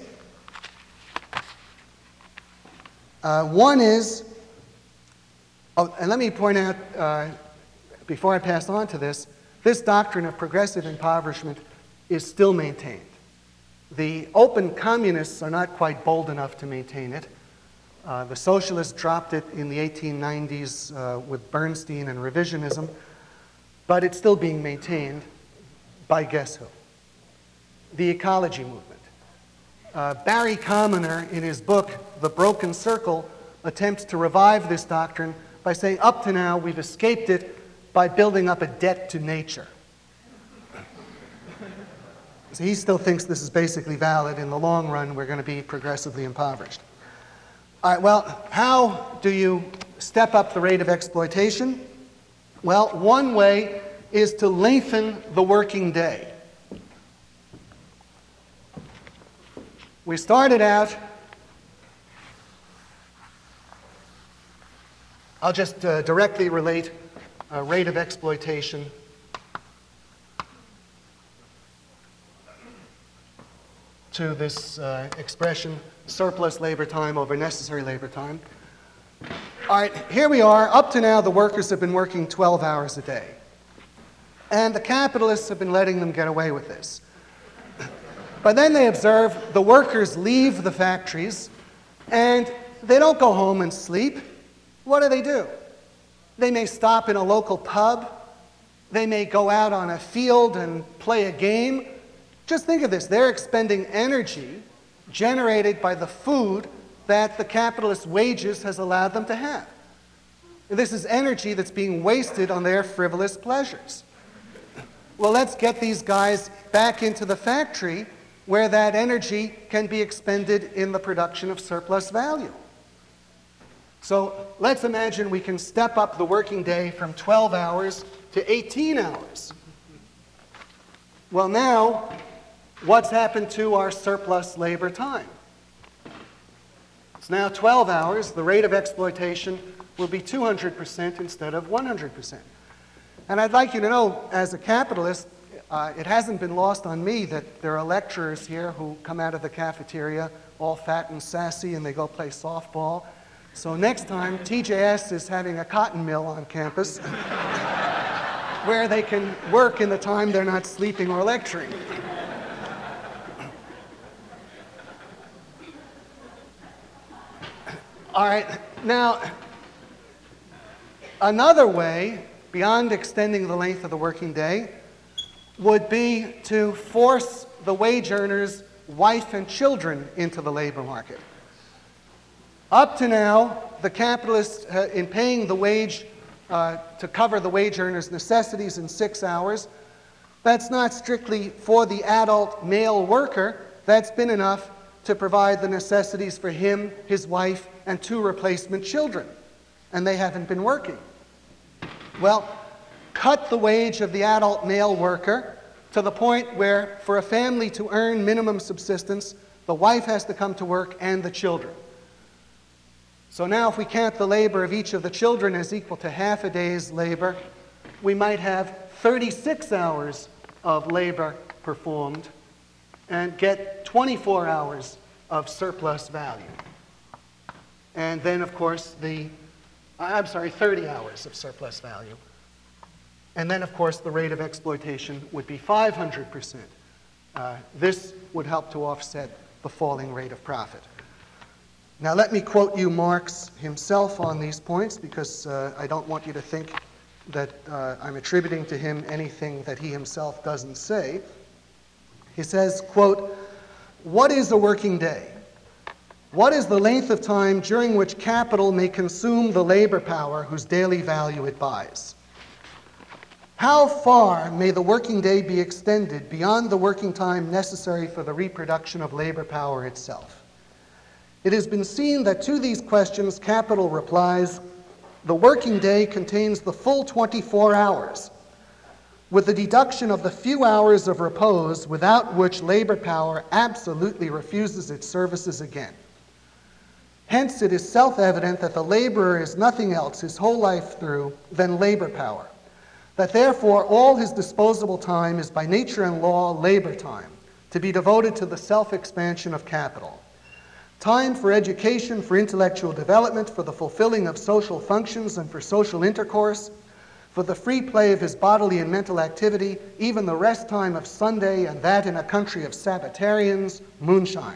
Uh, one is, oh, and let me point out, uh, before I pass on to this, this doctrine of progressive impoverishment is still maintained. The open communists are not quite bold enough to maintain it. Uh, the socialists dropped it in the eighteen nineties uh, with Bernstein and revisionism, but it's still being maintained by guess who? The ecology movement. Uh, Barry Commoner, in his book, The Broken Circle, attempts to revive this doctrine by saying, up to now, we've escaped it by building up a debt to nature. So he still thinks this is basically valid. In the long run, we're going to be progressively impoverished. All right, well, how do you step up the rate of exploitation? Well, one way is to lengthen the working day. We started out, I'll just uh, directly relate uh, rate of exploitation to this uh, expression, surplus labor time over necessary labor time. All right, here we are. Up to now, the workers have been working twelve hours a day. And the capitalists have been letting them get away with this. But then they observe the workers leave the factories, and they don't go home and sleep. What do they do? They may stop in a local pub. They may go out on a field and play a game. Just think of this. They're expending energy generated by the food that the capitalist wages has allowed them to have. This is energy that's being wasted on their frivolous pleasures. Well, let's get these guys back into the factory where that energy can be expended in the production of surplus value. So let's imagine we can step up the working day from twelve hours to eighteen hours. Well, now, what's happened to our surplus labor time? It's now twelve hours. The rate of exploitation will be two hundred percent instead of one hundred percent. And I'd like you to know, as a capitalist, uh, it hasn't been lost on me that there are lecturers here who come out of the cafeteria all fat and sassy and they go play softball. So next time, T J S is having a cotton mill on campus where they can work in the time they're not sleeping or lecturing. All right, now, another way, beyond extending the length of the working day, would be to force the wage earner's wife and children into the labor market. Up to now, the capitalists, uh, in paying the wage uh, to cover the wage earner's necessities in six hours, that's not strictly for the adult male worker. That's been enough to provide the necessities for him, his wife, and two replacement children. And they haven't been working. Well, cut the wage of the adult male worker to the point where, for a family to earn minimum subsistence, the wife has to come to work and the children. So now if we count the labor of each of the children as equal to half a day's labor, we might have thirty-six hours of labor performed and get twenty-four hours of surplus value. And then, of course, the, I'm sorry, thirty hours of surplus value. And then, of course, the rate of exploitation would be five hundred percent. Uh, this would help to offset the falling rate of profit. Now, let me quote you Marx himself on these points, because uh, I don't want you to think that uh, I'm attributing to him anything that he himself doesn't say. He says, quote, "What is a working day? What is the length of time during which capital may consume the labor power whose daily value it buys? How far may the working day be extended beyond the working time necessary for the reproduction of labor power itself? It has been seen that to these questions, capital replies, the working day contains the full twenty-four hours, with the deduction of the few hours of repose without which labor power absolutely refuses its services again. Hence, it is self-evident that the laborer is nothing else his whole life through than labor power, that therefore all his disposable time is by nature and law labor time, to be devoted to the self-expansion of capital. Time for education, for intellectual development, for the fulfilling of social functions and for social intercourse, for the free play of his bodily and mental activity, even the rest time of Sunday, and that in a country of Sabbatarians, moonshine.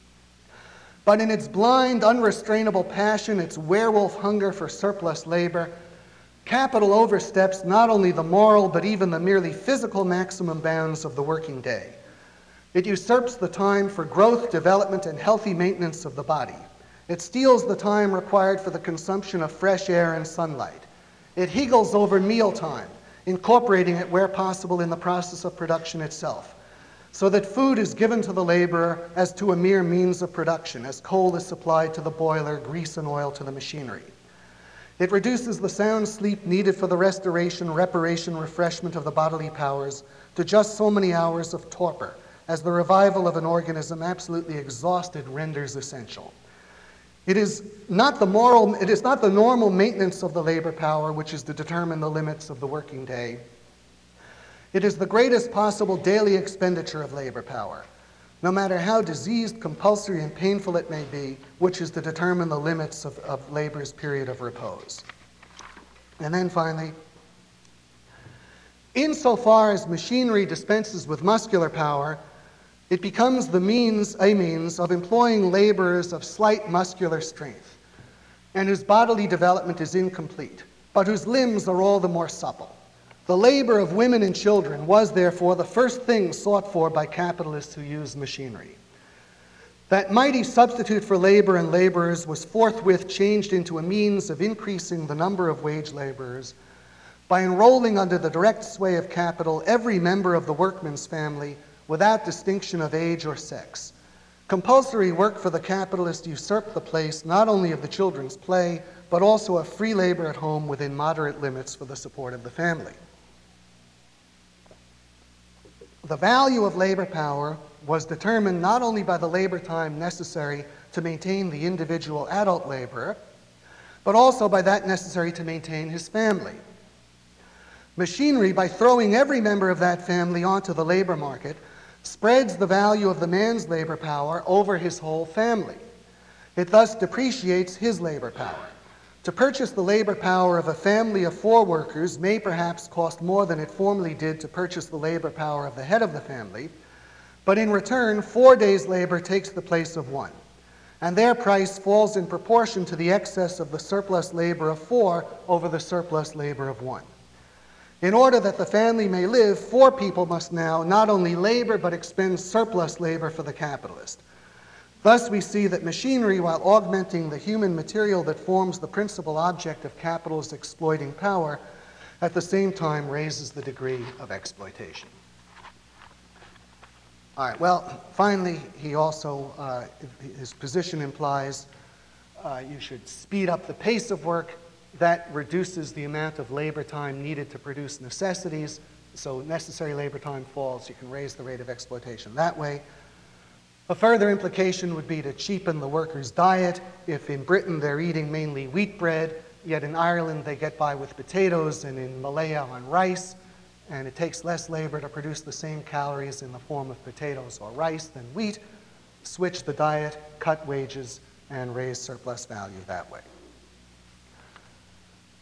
But in its blind, unrestrainable passion, its werewolf hunger for surplus labor, capital oversteps not only the moral but even the merely physical maximum bounds of the working day. It usurps the time for growth, development, and healthy maintenance of the body. It steals the time required for the consumption of fresh air and sunlight. It heagles over mealtime, incorporating it where possible in the process of production itself, so that food is given to the laborer as to a mere means of production, as coal is supplied to the boiler, grease and oil to the machinery. It reduces the sound sleep needed for the restoration, reparation, refreshment of the bodily powers to just so many hours of torpor, as the revival of an organism absolutely exhausted renders essential. It is not the moral, it is not the normal maintenance of the labor power which is to determine the limits of the working day. It is the greatest possible daily expenditure of labor power, no matter how diseased, compulsory, and painful it may be, which is to determine the limits of, of labor's period of repose. And then finally, insofar as machinery dispenses with muscular power, it becomes the means, a means of employing laborers of slight muscular strength, and whose bodily development is incomplete, but whose limbs are all the more supple. The labor of women and children was, therefore, the first thing sought for by capitalists who used machinery. That mighty substitute for labor and laborers was forthwith changed into a means of increasing the number of wage laborers by enrolling under the direct sway of capital every member of the workman's family without distinction of age or sex. Compulsory work for the capitalist usurped the place not only of the children's play, but also of free labor at home within moderate limits for the support of the family. The value of labor power was determined not only by the labor time necessary to maintain the individual adult laborer, but also by that necessary to maintain his family. Machinery, by throwing every member of that family onto the labor market, spreads the value of the man's labor power over his whole family. It thus depreciates his labor power. To purchase the labor power of a family of four workers may perhaps cost more than it formerly did to purchase the labor power of the head of the family, but in return, four days' labor takes the place of one, and their price falls in proportion to the excess of the surplus labor of four over the surplus labor of one. In order that the family may live, four people must now not only labor but expend surplus labor for the capitalist. Thus we see that machinery, while augmenting the human material that forms the principal object of capital's exploiting power, at the same time raises the degree of exploitation. All right, well, finally, he also, uh, his position implies uh, you should speed up the pace of work. That reduces the amount of labor time needed to produce necessities, so necessary labor time falls. You can raise the rate of exploitation that way. A further implication would be to cheapen the worker's diet. If in Britain they're eating mainly wheat bread, yet in Ireland they get by with potatoes, and in Malaya on rice, and it takes less labor to produce the same calories in the form of potatoes or rice than wheat, switch the diet, cut wages, and raise surplus value that way.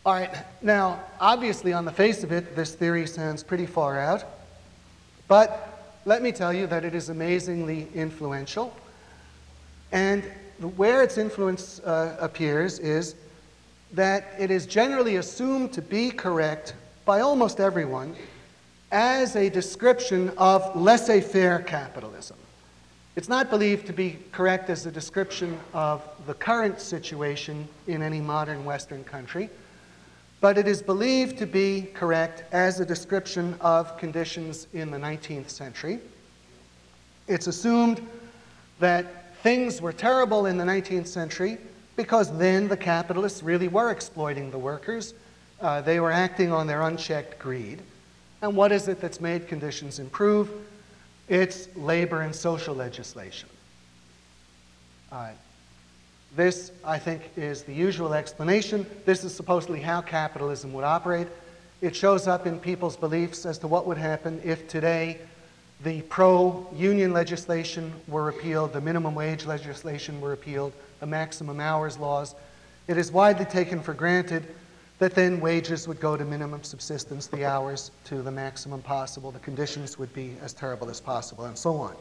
All right, now, obviously, on the face of it, this theory sounds pretty far out, but let me tell you that it is amazingly influential. And where its influence uh, appears is that it is generally assumed to be correct by almost everyone as a description of laissez-faire capitalism. It's not believed to be correct as a description of the current situation in any modern Western country, but it is believed to be correct as a description of conditions in the nineteenth century. It's assumed that things were terrible in the nineteenth century because then the capitalists really were exploiting the workers. Uh, they were acting on their unchecked greed. And what is it that's made conditions improve? It's labor and social legislation. Uh, this, I think, is the usual explanation. This is supposedly how capitalism would operate. It shows up in people's beliefs as to what would happen if today the pro-union legislation were repealed, the minimum wage legislation were repealed, the maximum hours laws. It is widely taken for granted that then wages would go to minimum subsistence, the hours to the maximum possible, the conditions would be as terrible as possible, and so on.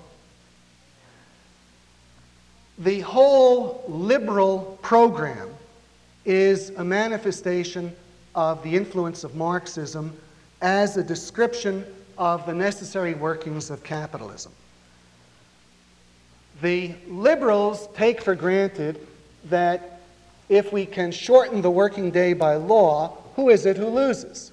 The whole liberal program is a manifestation of the influence of Marxism as a description of the necessary workings of capitalism. The liberals take for granted that if we can shorten the working day by law, who is it who loses?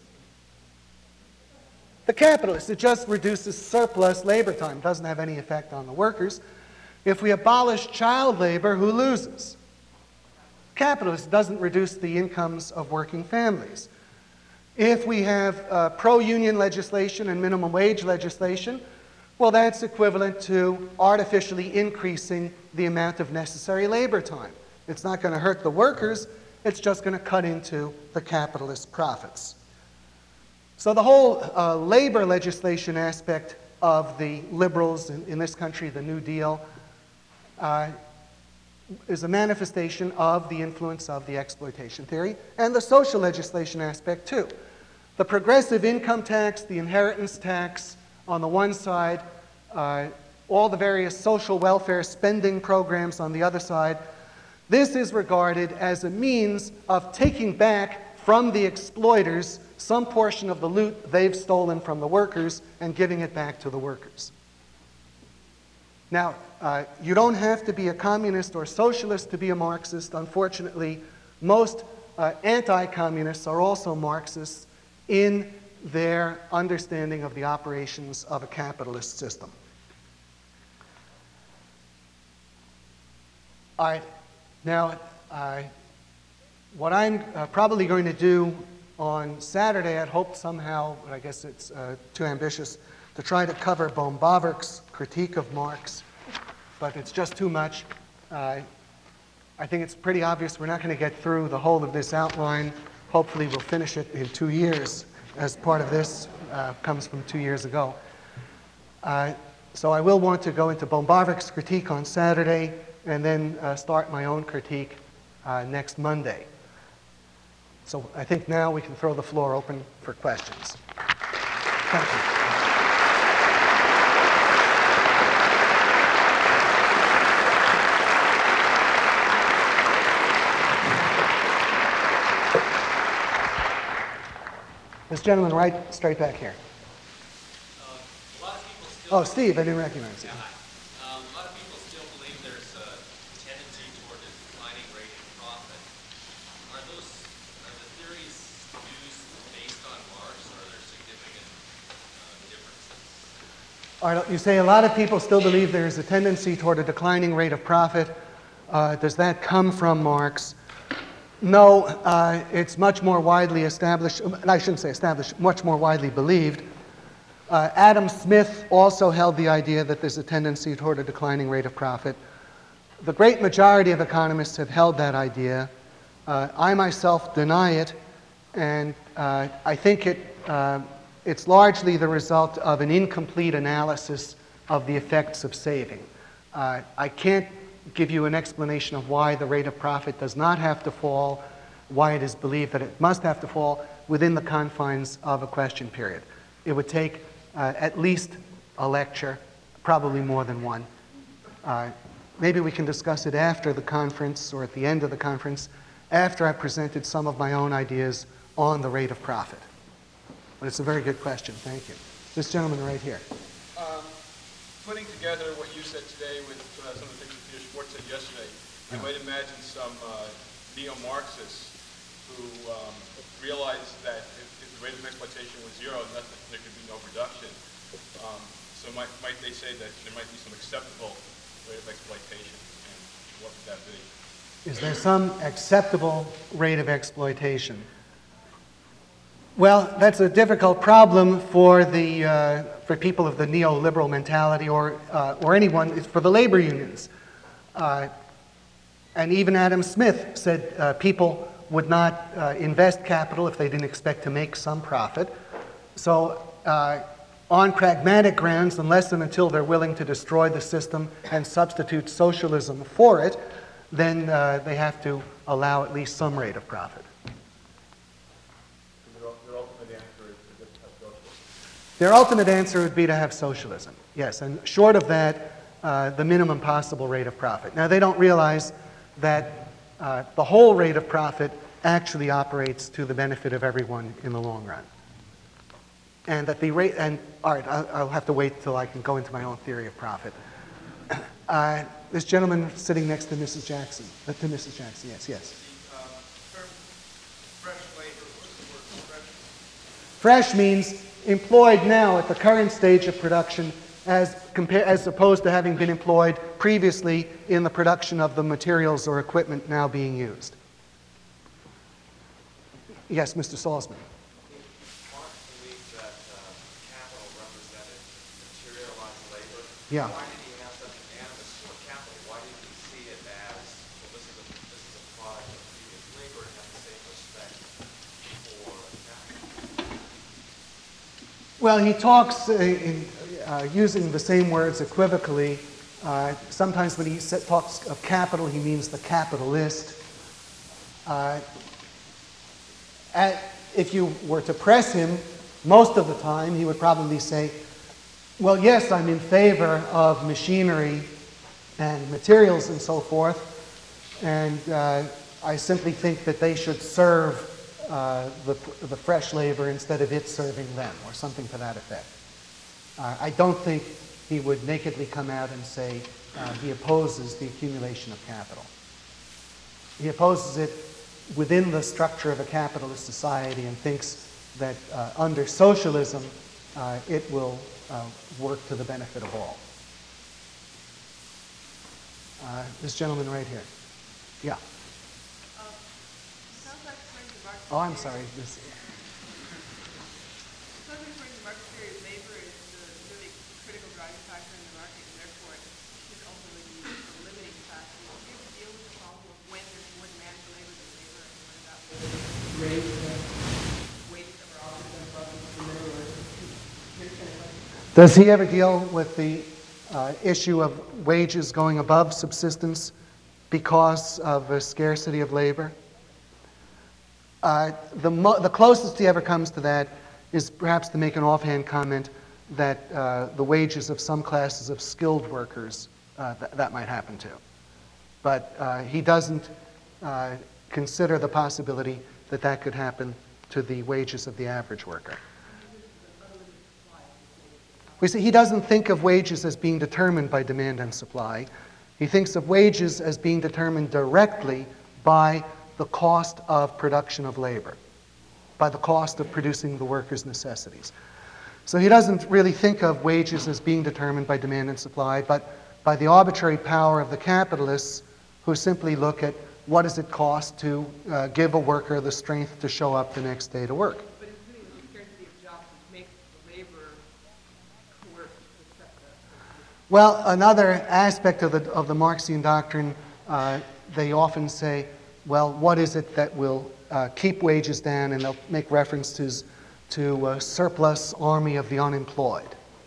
The capitalists. It just reduces surplus labor time. It doesn't have any effect on the workers. If we abolish child labor, who loses? Capitalists. It doesn't reduce the incomes of working families. If we have uh, pro-union legislation and minimum wage legislation, well, that's equivalent to artificially increasing the amount of necessary labor time. It's not going to hurt the workers, it's just going to cut into the capitalist profits. So the whole uh, labor legislation aspect of the liberals in, in this country, the New Deal, uh, is a manifestation of the influence of the exploitation theory, and the social legislation aspect too. The progressive income tax, the inheritance tax on the one side, uh, all the various social welfare spending programs on the other side, this is regarded as a means of taking back from the exploiters some portion of the loot they've stolen from the workers and giving it back to the workers. Now, uh, you don't have to be a communist or socialist to be a Marxist. Unfortunately, most uh, anti-communists are also Marxists in their understanding of the operations of a capitalist system. All right. Now, uh, what I'm uh, probably going to do on Saturday, I'd hoped somehow, but I guess it's uh, too ambitious, to try to cover von Bawerk's critique of Marx, but it's just too much. Uh, I think it's pretty obvious we're not going to get through the whole of this outline. Hopefully we'll finish it in two years, as part of this uh, comes from two years ago. Uh, so I will want to go into von Bawerk's critique on Saturday, and then uh, start my own critique uh, next Monday. So I think now we can throw the floor open for questions. Thank you. This gentleman right straight back here. Uh, a lot of people still Oh, Steve, I didn't recognize you. Yeah, hi. Um, a lot of people still believe there's a tendency toward a declining rate of profit. Are those are the theories used based on Marx, or are there significant uh, differences? All right, you say a lot of people still believe there is a tendency toward a declining rate of profit. Uh, does that come from Marx? No, uh, it's much more widely established, I shouldn't say established, much more widely believed. Uh, Adam Smith also held the idea that there's a tendency toward a declining rate of profit. The great majority of economists have held that idea. Uh, I myself deny it, and uh, I think it, uh, it's largely the result of an incomplete analysis of the effects of saving. Uh, I can't give you an explanation of why the rate of profit does not have to fall why it is believed that it must have to fall within the confines of a question period. It would take uh, at least a lecture, probably more than one. Uh, maybe we can discuss it after the conference or at the end of the conference, after I've presented some of my own ideas on the rate of profit. But it's a very good question. Thank you. This gentleman right here. Um, putting together what you said today with uh, some of the things that Peter Schwartz said yesterday, I might imagine some uh, neo-Marxists who um, realized that if, if the rate of exploitation was zero, then there could be no production. Um, so might, might they say that there might be some acceptable rate of exploitation, and what would that be? Is there some acceptable rate of exploitation? Well, that's a difficult problem for the uh, for people of the neoliberal mentality, or uh, or anyone. It's for the labor unions, uh, and even Adam Smith said uh, people would not uh, invest capital if they didn't expect to make some profit. So, uh, on pragmatic grounds, unless and until they're willing to destroy the system and substitute socialism for it, then uh, they have to allow at least some rate of profit. Their ultimate answer would be to have socialism, yes, and short of that, uh, the minimum possible rate of profit. Now, they don't realize that uh, the whole rate of profit actually operates to the benefit of everyone in the long run. And that the rate, and all right, I'll, I'll have to wait till I can go into my own theory of profit. Uh, this gentleman sitting next to Missus Jackson, uh, to Missus Jackson, yes, yes. The um, term fresh labor, what's the word fresh? Fresh means employed now at the current stage of production as, compar- as opposed to having been employed previously in the production of the materials or equipment now being used. Yes, Mister Salzman. Marx believed that uh, capital represented materialized labor. Yeah. Why did he have such an animus for capital? Why did he see it as, well, this is a, this is a product of previous labor and have the same respect for capital? Well, he talks uh, in, uh, using the same words equivocally. Uh, sometimes when he sa- talks of capital, he means the capitalist. Uh, at, if you were to press him, most of the time he would probably say, well, yes, I'm in favor of machinery and materials and so forth, and uh, I simply think that they should serve Uh, the, the fresh labor instead of it serving them, or something to that effect. Uh, I don't think he would nakedly come out and say uh, he opposes the accumulation of capital. He opposes it within the structure of a capitalist society and thinks that uh, under socialism uh, it will uh, work to the benefit of all. Uh, this gentleman right here. Yeah. Oh, I'm sorry. This. So according to Marx theory of labor is the really critical driving factor in the market, and therefore it should ultimately be a limiting factor. Do you ever deal with the problem of when there's more demand for labor than labor, and when that will raise the wages that we're offering above the minimum? Does he ever deal with the uh, issue of wages going above subsistence because of a scarcity of labor? Uh, the, mo- the closest he ever comes to that is perhaps to make an offhand comment that uh, the wages of some classes of skilled workers, uh, th- that might happen to. But uh, he doesn't uh, consider the possibility that that could happen to the wages of the average worker. We see, he doesn't think of wages as being determined by demand and supply. He thinks of wages as being determined directly by the cost of production of labor, by the cost of producing the worker's necessities. So he doesn't really think of wages as being determined by demand and supply, but by the arbitrary power of the capitalists who simply look at what does it cost to uh, give a worker the strength to show up the next day to work. But including the scarcity of jobs, which makes the labor coerced to accept that. Well, another aspect of the, of the Marxian doctrine, uh, they often say, well, what is it that will uh, keep wages down? And they'll make references to a surplus army of the unemployed.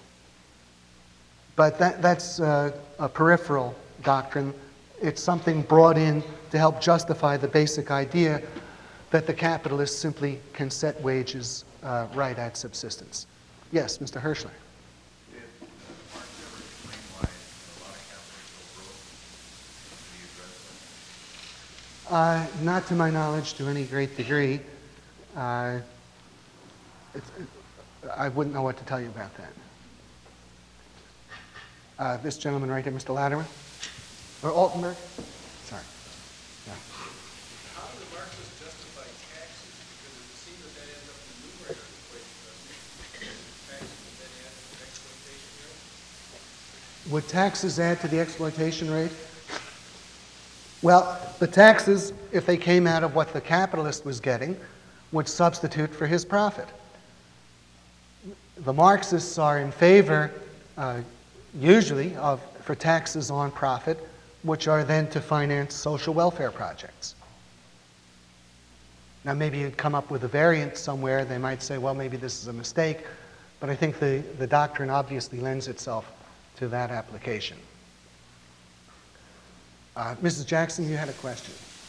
But that, that's uh, a peripheral doctrine. It's something brought in to help justify the basic idea that the capitalist simply can set wages uh, right at subsistence. Yes, Mister Hirschler. Did uh, Marx ever explain why a lot of capitalists go broke? Did he address that? Uh, not to my knowledge to any great degree. Uh, it's, I wouldn't know what to tell you about that. Uh, this gentleman right here, Mister Latterman? Or Altenberg? Sorry. Yeah. How do the Marxists justify taxes? Because it would seem that that ends up in the numerator of the equation, doesn't it? Taxes would then add to the exploitation rate? Would taxes add to the exploitation rate? Well, the taxes, if they came out of what the capitalist was getting, would substitute for his profit. The Marxists are in favor, uh, usually, of for taxes on profit, which are then to finance social welfare projects. Now, maybe you'd come up with a variant somewhere. They might say, well, maybe this is a mistake, but I think the, the doctrine obviously lends itself to that application. Uh, Missus Jackson, you had a question.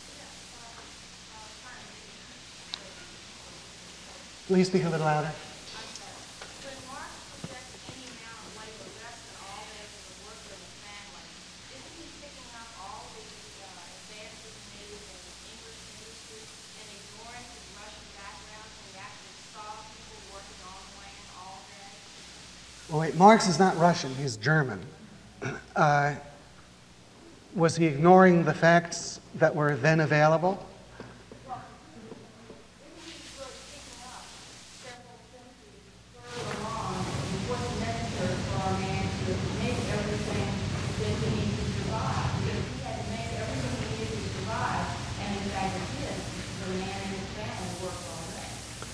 Please speak a little louder. When Marx projects any amount of labor less than all that of the worker in the family, isn't he picking up all the uh, advances made in English industry and ignoring his Russian background when he actually saw people working on land all day? Well, wait, Marx is not Russian, he's German. Uh, was he ignoring the facts that were then available? Well, isn't he sort of picking up several centuries further along in what's necessary for a man to make everything that he needs to survive? Because he had to make everything he needed to survive, and in fact it did. The man and his family worked all day.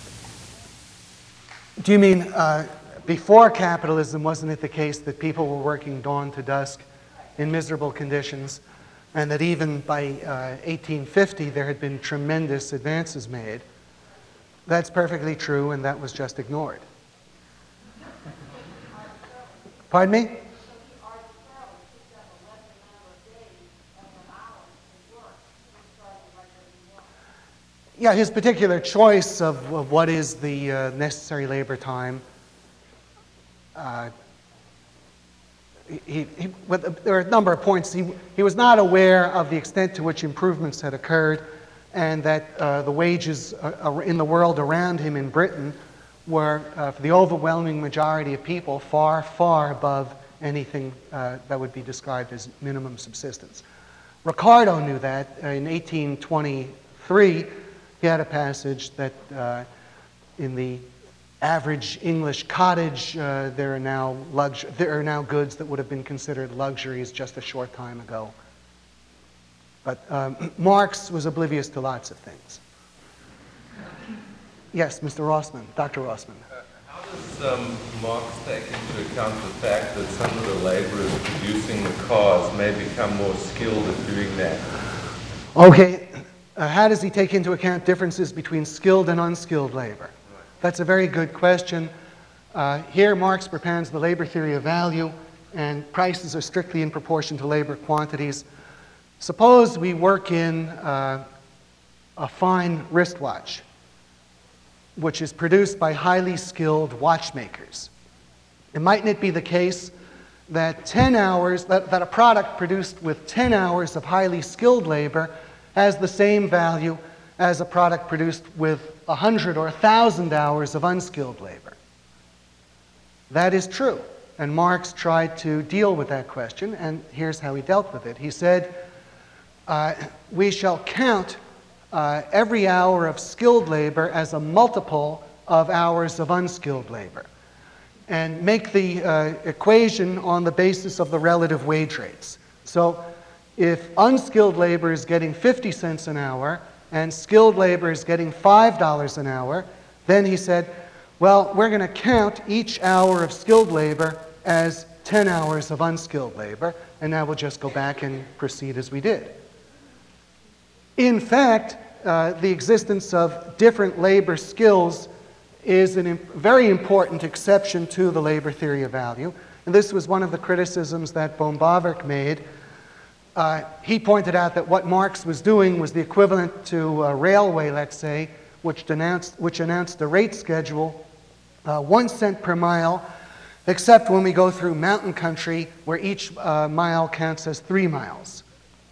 Do you mean uh, before capitalism, wasn't it the case that people were working dawn to dusk in miserable conditions, and that even by uh, eighteen fifty there had been tremendous advances made? That's perfectly true, and that was just ignored. Pardon me? Yeah, his particular choice of, of what is the uh, necessary labor time. Uh, he, he, well, there are a number of points. He, he was not aware of the extent to which improvements had occurred, and that uh, the wages uh, in the world around him in Britain were, uh, for the overwhelming majority of people, far, far above anything uh, that would be described as minimum subsistence. Ricardo knew that. Uh, in eighteen twenty-three, he had a passage that uh, in the average English cottage, uh, there are now lux- there are now goods that would have been considered luxuries just a short time ago. But um, Marx was oblivious to lots of things. Yes, Mister Rossman, Doctor Rossman. Uh, how does um, Marx take into account the fact that some of the laborers producing the cars may become more skilled at doing that? Okay, uh, how does he take into account differences between skilled and unskilled labor? That's a very good question. Uh, here, Marx propounds the labor theory of value, and prices are strictly in proportion to labor quantities. Suppose we work in uh, a fine wristwatch, which is produced by highly skilled watchmakers. And mightn't it be the case that ten hours, that, that a product produced with ten hours of highly skilled labor has the same value as a product produced with one hundred or one thousand hours of unskilled labor? That is true. And Marx tried to deal with that question, and here's how he dealt with it. He said, uh, we shall count uh, every hour of skilled labor as a multiple of hours of unskilled labor, and make the uh, equation on the basis of the relative wage rates. So if unskilled labor is getting fifty cents an hour, and skilled labor is getting five dollars an hour, then he said, well, we're going to count each hour of skilled labor as ten hours of unskilled labor, and now we'll just go back and proceed as we did. In fact, uh, the existence of different labor skills is a imp- very important exception to the labor theory of value, and this was one of the criticisms that Bohm-Bawerk made. uh, he pointed out that what Marx was doing was the equivalent to a railway, let's say, which announced, which announced a rate schedule, uh, one cent per mile, except when we go through mountain country where each uh, mile counts as three miles.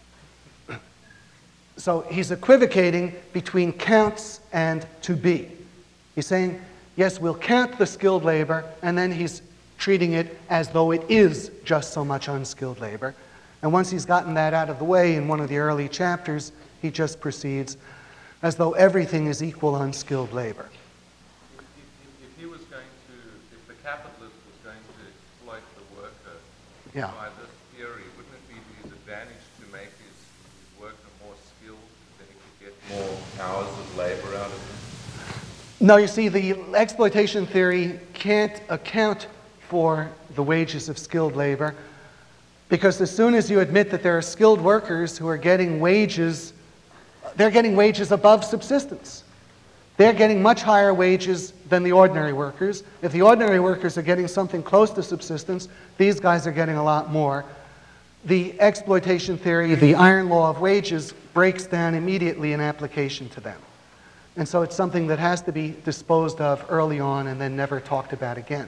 So he's equivocating between counts and to be. He's saying, yes, we'll count the skilled labor, and then he's treating it as though it is just so much unskilled labor. And once he's gotten that out of the way in one of the early chapters, he just proceeds as though everything is equal unskilled labor. If, if, if he was going to, if the capitalist was going to exploit the worker Yeah. by this theory, wouldn't it be to his advantage to make his, his worker more skilled, then he could get more hours of labor out of him? No, you see, the exploitation theory can't account for the wages of skilled labor, because as soon as you admit that there are skilled workers who are getting wages, they're getting wages above subsistence. They're getting much higher wages than the ordinary workers. If the ordinary workers are getting something close to subsistence, these guys are getting a lot more. The exploitation theory, the iron law of wages, breaks down immediately in application to them. And so it's something that has to be disposed of early on and then never talked about again.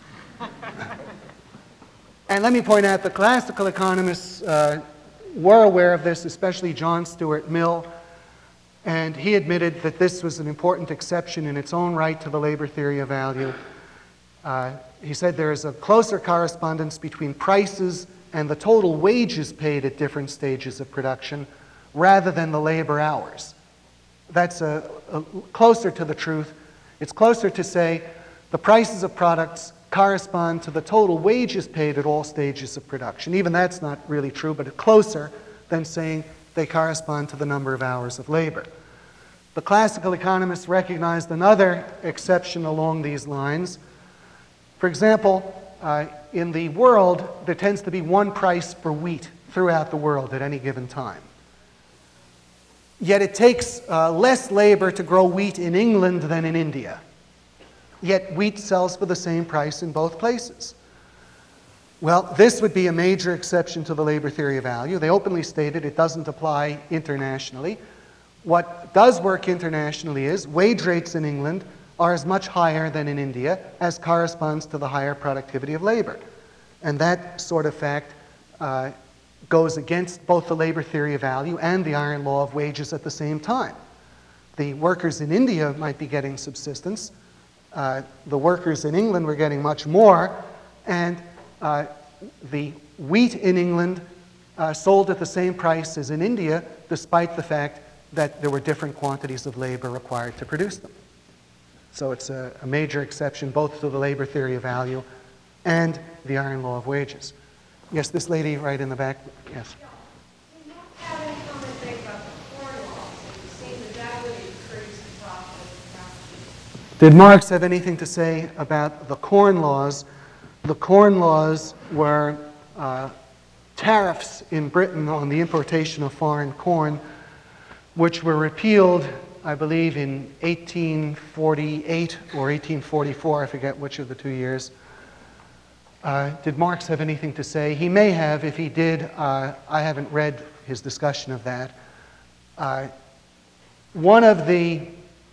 And let me point out, the classical economists uh, were aware of this, especially John Stuart Mill, and he admitted that this was an important exception in its own right to the labor theory of value. Uh, he said there is a closer correspondence between prices and the total wages paid at different stages of production rather than the labor hours. That's a, a closer to the truth. It's closer to say the prices of products correspond to the total wages paid at all stages of production. Even that's not really true, but it's closer than saying they correspond to the number of hours of labor. The classical economists recognized another exception along these lines. For example, uh, in the world, there tends to be one price for wheat throughout the world at any given time. Yet it takes uh, less labor to grow wheat in England than in India. Yet wheat sells for the same price in both places. Well, this would be a major exception to the labor theory of value. They openly stated it doesn't apply internationally. What does work internationally is wage rates in England are as much higher than in India as corresponds to the higher productivity of labor. And that sort of fact uh, goes against both the labor theory of value and the iron law of wages at the same time. The workers in India might be getting subsistence. Uh, the workers in England were getting much more, and uh, the wheat in England uh, sold at the same price as in India, despite the fact that there were different quantities of labor required to produce them. So it's a, a major exception both to the labor theory of value and the iron law of wages. Yes, this lady right in the back. Yes. Can you have any comment about the corn laws? It seems that that would increase the profit of the Did Marx have anything to say about the corn laws? The corn laws were uh, tariffs in Britain on the importation of foreign corn, which were repealed, I believe, in eighteen forty-eight or eighteen forty-four, I forget which of the two years. Uh, did Marx have anything to say? He may have. If he did, uh, I haven't read his discussion of that. Uh, one of the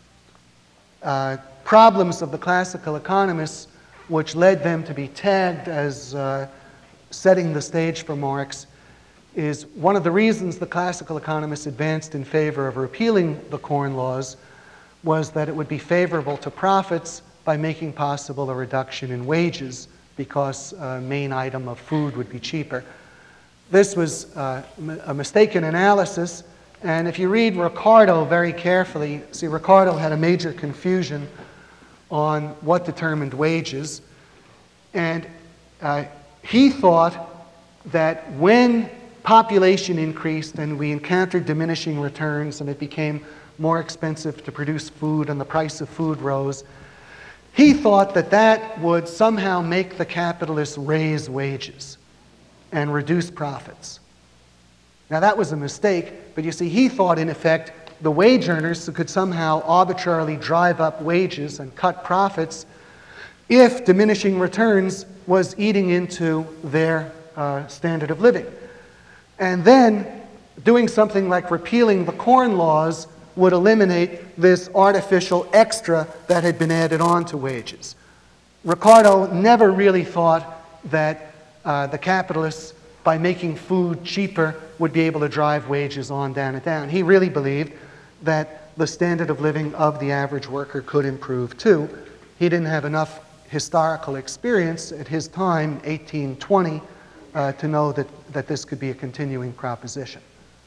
uh, problems of the classical economists, which led them to be tagged as uh, setting the stage for Marx, is one of the reasons the classical economists advanced in favor of repealing the corn laws was that it would be favorable to profits by making possible a reduction in wages because a main item of food would be cheaper. This was uh, a mistaken analysis, and if you read Ricardo very carefully, see, Ricardo had a major confusion on what determined wages, and uh, he thought that when population increased and we encountered diminishing returns and it became more expensive to produce food and the price of food rose, he thought that that would somehow make the capitalists raise wages and reduce profits. Now that was a mistake, but you see, he thought in effect the wage earners could somehow arbitrarily drive up wages and cut profits if diminishing returns was eating into their uh, standard of living. And then doing something like repealing the Corn Laws would eliminate this artificial extra that had been added on to wages. Ricardo never really thought that uh, the capitalists, by making food cheaper, would be able to drive wages on down and down. He really believed that the standard of living of the average worker could improve too. He didn't have enough historical experience at his time, eighteen twenty, uh, to know that, that this could be a continuing proposition.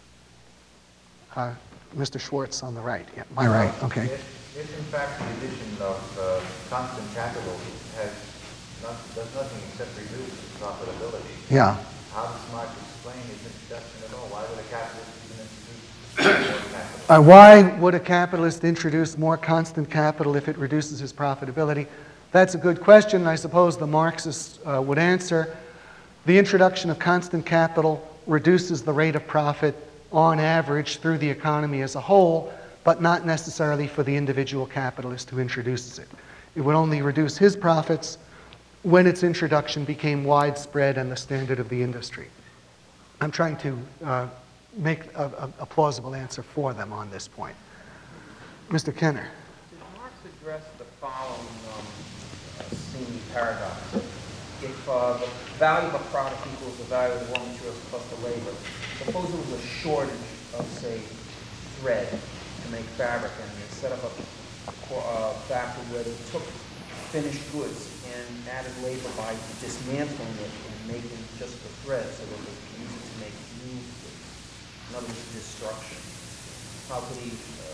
Uh, Mister Schwartz on the right. Yeah, my right, okay. If, if in fact the addition of uh, constant capital has not, does nothing except reduce profitability, Yeah. how does Marx explain his introduction at all? Why would a capitalist even introduce more capital? Uh, why would a capitalist introduce more constant capital if it reduces his profitability? That's a good question, and I suppose the Marxists uh, would answer. The introduction of constant capital reduces the rate of profit on average through the economy as a whole, but not necessarily for the individual capitalist who introduces it. It would only reduce his profits when its introduction became widespread and the standard of the industry. I'm trying to uh, make a, a, a plausible answer for them on this point. Mister Kenner. Did Marx address the following um, uh, seeming paradox? If uh, the value of a product equals the value of the raw materials plus the labor, suppose there was a shortage of, say, thread to make fabric, and they set up a uh, factory where they took finished goods and added labor by dismantling it and making just the thread so that they could use it to make new goods. In other words, destruction. How could he uh,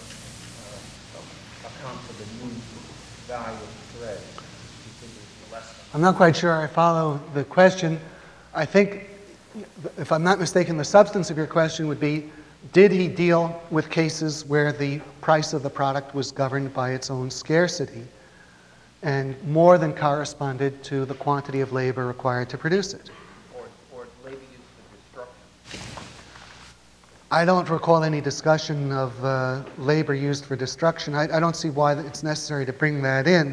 uh, account for the new value of the thread? Do you think it was less than? I'm not quite sure I follow the question. I think, if I'm not mistaken, the substance of your question would be, did he deal with cases where the price of the product was governed by its own scarcity and more than corresponded to the quantity of labor required to produce it? Or, or labor used for destruction? I don't recall any discussion of uh, labor used for destruction. I, I don't see why it's necessary to bring that in.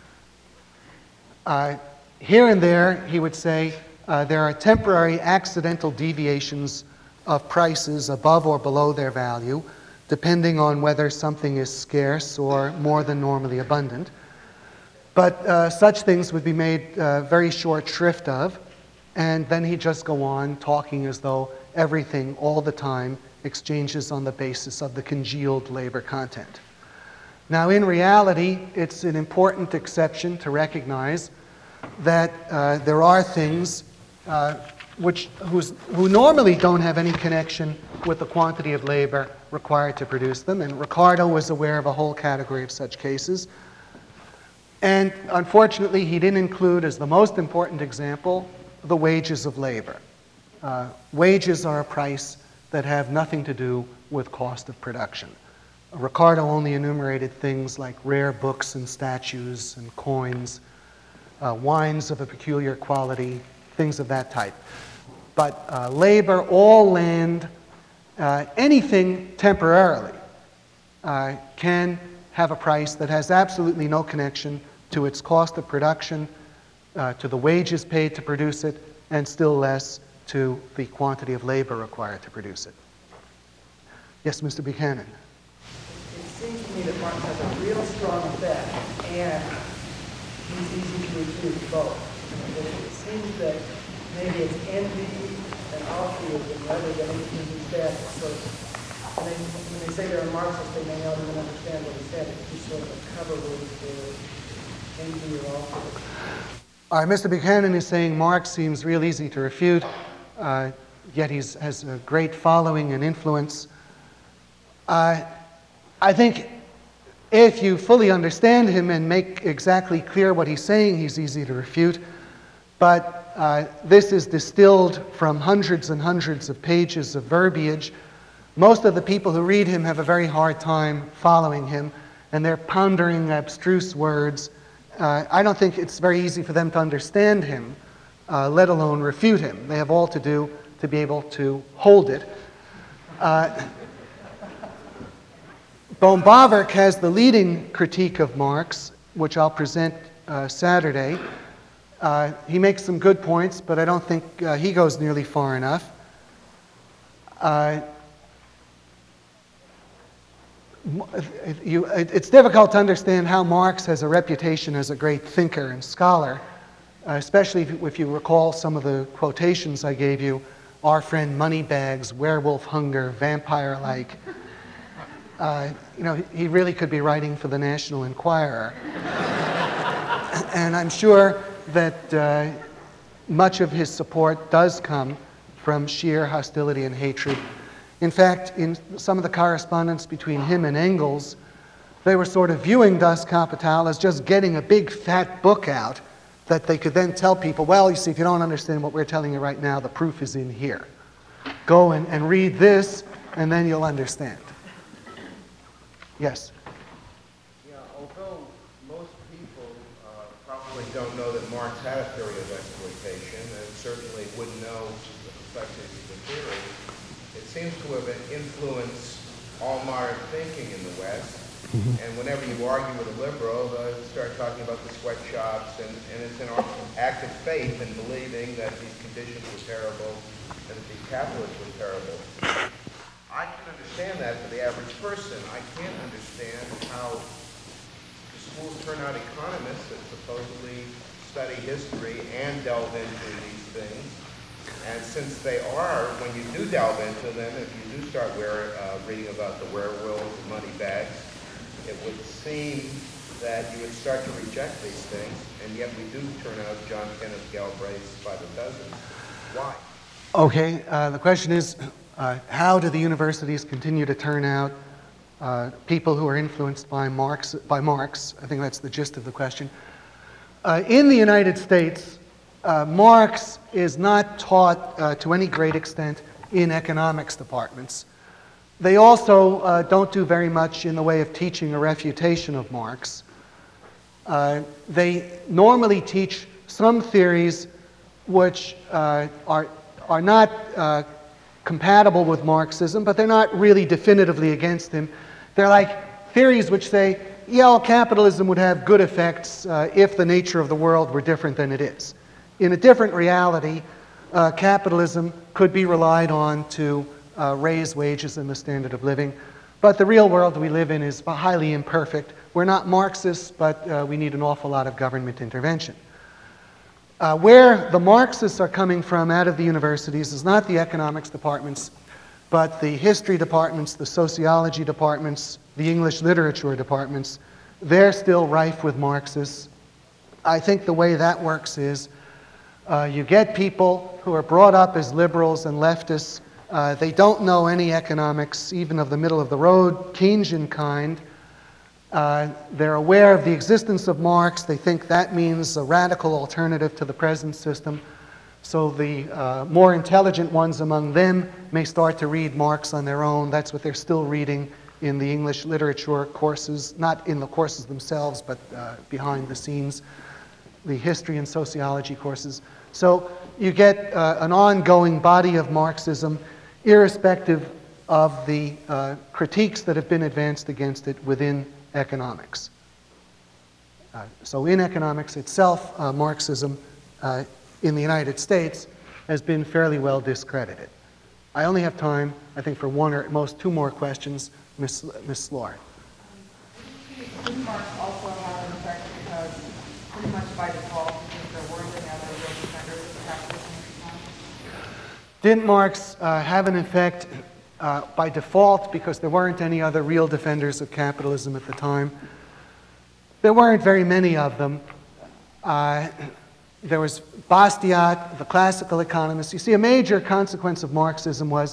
Uh, here and there, he would say, uh, there are temporary accidental deviations of prices above or below their value, depending on whether something is scarce or more than normally abundant. But uh, such things would be made uh, very short shrift of, and then he'd just go on talking as though everything, all the time, exchanges on the basis of the congealed labor content. Now, in reality, it's an important exception to recognize that uh, there are things uh, which, whose, who normally don't have any connection with the quantity of labor required to produce them, and Ricardo was aware of a whole category of such cases. And unfortunately, he didn't include as the most important example the wages of labor. Uh, wages are a price that have nothing to do with cost of production. Ricardo only enumerated things like rare books and statues and coins, uh, wines of a peculiar quality, things of that type. But uh, labor, all land, uh, anything temporarily uh, can have a price that has absolutely no connection to its cost of production, uh, to the wages paid to produce it, and still less to the quantity of labor required to produce it. Yes, Mister Buchanan. It seems to me that Marx has a real strong effect, and he's easy to refute both. It seems that maybe it's envy and altruism rather than anything he's bad at. So when they, when they say they're a Marxist, they may not even understand what he said. It's just sort of a cover word for envy or altruism. All right, Mister Buchanan is saying Marx seems real easy to refute, uh, yet he has a great following and influence. Uh, I think if you fully understand him and make exactly clear what he's saying, he's easy to refute. But uh, this is distilled from hundreds and hundreds of pages of verbiage. Most of the people who read him have a very hard time following him, and they're pondering abstruse words. Uh, I don't think it's very easy for them to understand him, uh, let alone refute him. They have all to do to be able to hold it. Uh, Bohm-Bawerk has the leading critique of Marx, which I'll present uh, Saturday. Uh, he makes some good points, but I don't think uh, he goes nearly far enough. Uh, you, it, it's difficult to understand how Marx has a reputation as a great thinker and scholar, uh, especially if, if you recall some of the quotations I gave you, our friend Moneybags, werewolf hunger, vampire-like. Uh, you know, he really could be writing for the National Enquirer. And I'm sure that uh, much of his support does come from sheer hostility and hatred. In fact, in some of the correspondence between him and Engels, they were sort of viewing Das Kapital as just getting a big fat book out that they could then tell people, well, you see, if you don't understand what we're telling you right now, the proof is in here. Go and, and read this, and then you'll understand. Yes? Yeah, although most people uh, probably don't know that Marx had a theory of exploitation, and certainly wouldn't know the perspectives of the theory, it seems to have influenced all modern thinking in the West. Mm-hmm. And whenever you argue with a liberal, they start talking about the sweatshops, and, and it's an active faith in believing that these conditions were terrible and that these capitalists were terrible. I can understand that for the average person. I can't understand how the schools turn out economists that supposedly study history and delve into these things. And since they are, when you do delve into them, if you do start wear, uh, reading about the werewolves and money bags, it would seem that you would start to reject these things, and yet we do turn out John Kenneth Galbraiths by the dozens. Why? Okay, uh, the question is, uh, how do the universities continue to turn out uh, people who are influenced by Marx, by Marx? I think that's the gist of the question. Uh, in the United States, uh, Marx is not taught uh, to any great extent in economics departments. They also uh, don't do very much in the way of teaching a refutation of Marx. Uh, they normally teach some theories which uh, are, are not uh, compatible with Marxism, but they're not really definitively against him. They're like theories which say, yeah, well, capitalism would have good effects uh, if the nature of the world were different than it is. In a different reality, uh, capitalism could be relied on to Uh, raise wages and the standard of living. But the real world we live in is highly imperfect. We're not Marxists, but uh, we need an awful lot of government intervention. Uh, where the Marxists are coming from out of the universities is not the economics departments, but the history departments, the sociology departments, the English literature departments. They're still rife with Marxists. I think the way that works is uh, you get people who are brought up as liberals and leftists. Uh, they don't know any economics, even of the middle-of-the-road Keynesian kind. Uh, they're aware of the existence of Marx. They think that means a radical alternative to the present system. So the uh, more intelligent ones among them may start to read Marx on their own. That's what they're still reading in the English literature courses, not in the courses themselves, but uh, behind the scenes, the history and sociology courses. So you get uh, an ongoing body of Marxism, irrespective of the uh, critiques that have been advanced against it within economics. Uh, so in economics itself, uh, Marxism uh, in the United States has been fairly well discredited. I only have time, I think, for one or at most two more questions. Miz Miz Slor. Didn't Marx also have an effect because pretty much by default, because there weren't any other real defenders of capitalism at the time? Didn't Marx uh, have an effect uh, by default because there weren't any other real defenders of capitalism at the time? There weren't very many of them. Uh, there was Bastiat, the classical economist. You see, a major consequence of Marxism was,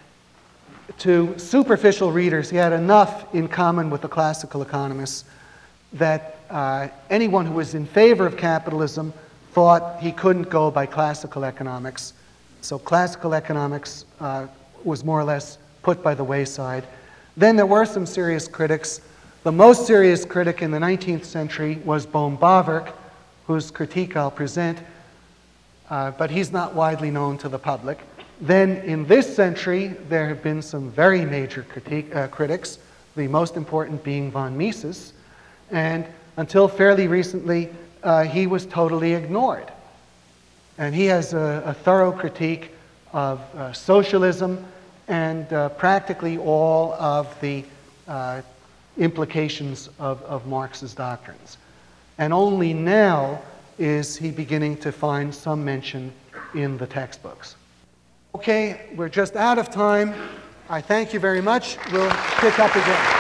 to superficial readers, he had enough in common with the classical economists that uh, anyone who was in favor of capitalism thought he couldn't go by classical economics. So classical economics uh, was more or less put by the wayside. Then there were some serious critics. The most serious critic in the nineteenth century was Bohm-Bawerk, whose critique I'll present, uh, but he's not widely known to the public. Then in this century, there have been some very major critique, uh, critics, the most important being von Mises, and until fairly recently, uh, he was totally ignored. And he has a, a thorough critique of uh, socialism and uh, practically all of the uh, implications of, of Marx's doctrines. And only now is he beginning to find some mention in the textbooks. Okay, we're just out of time. I thank you very much. We'll pick up again.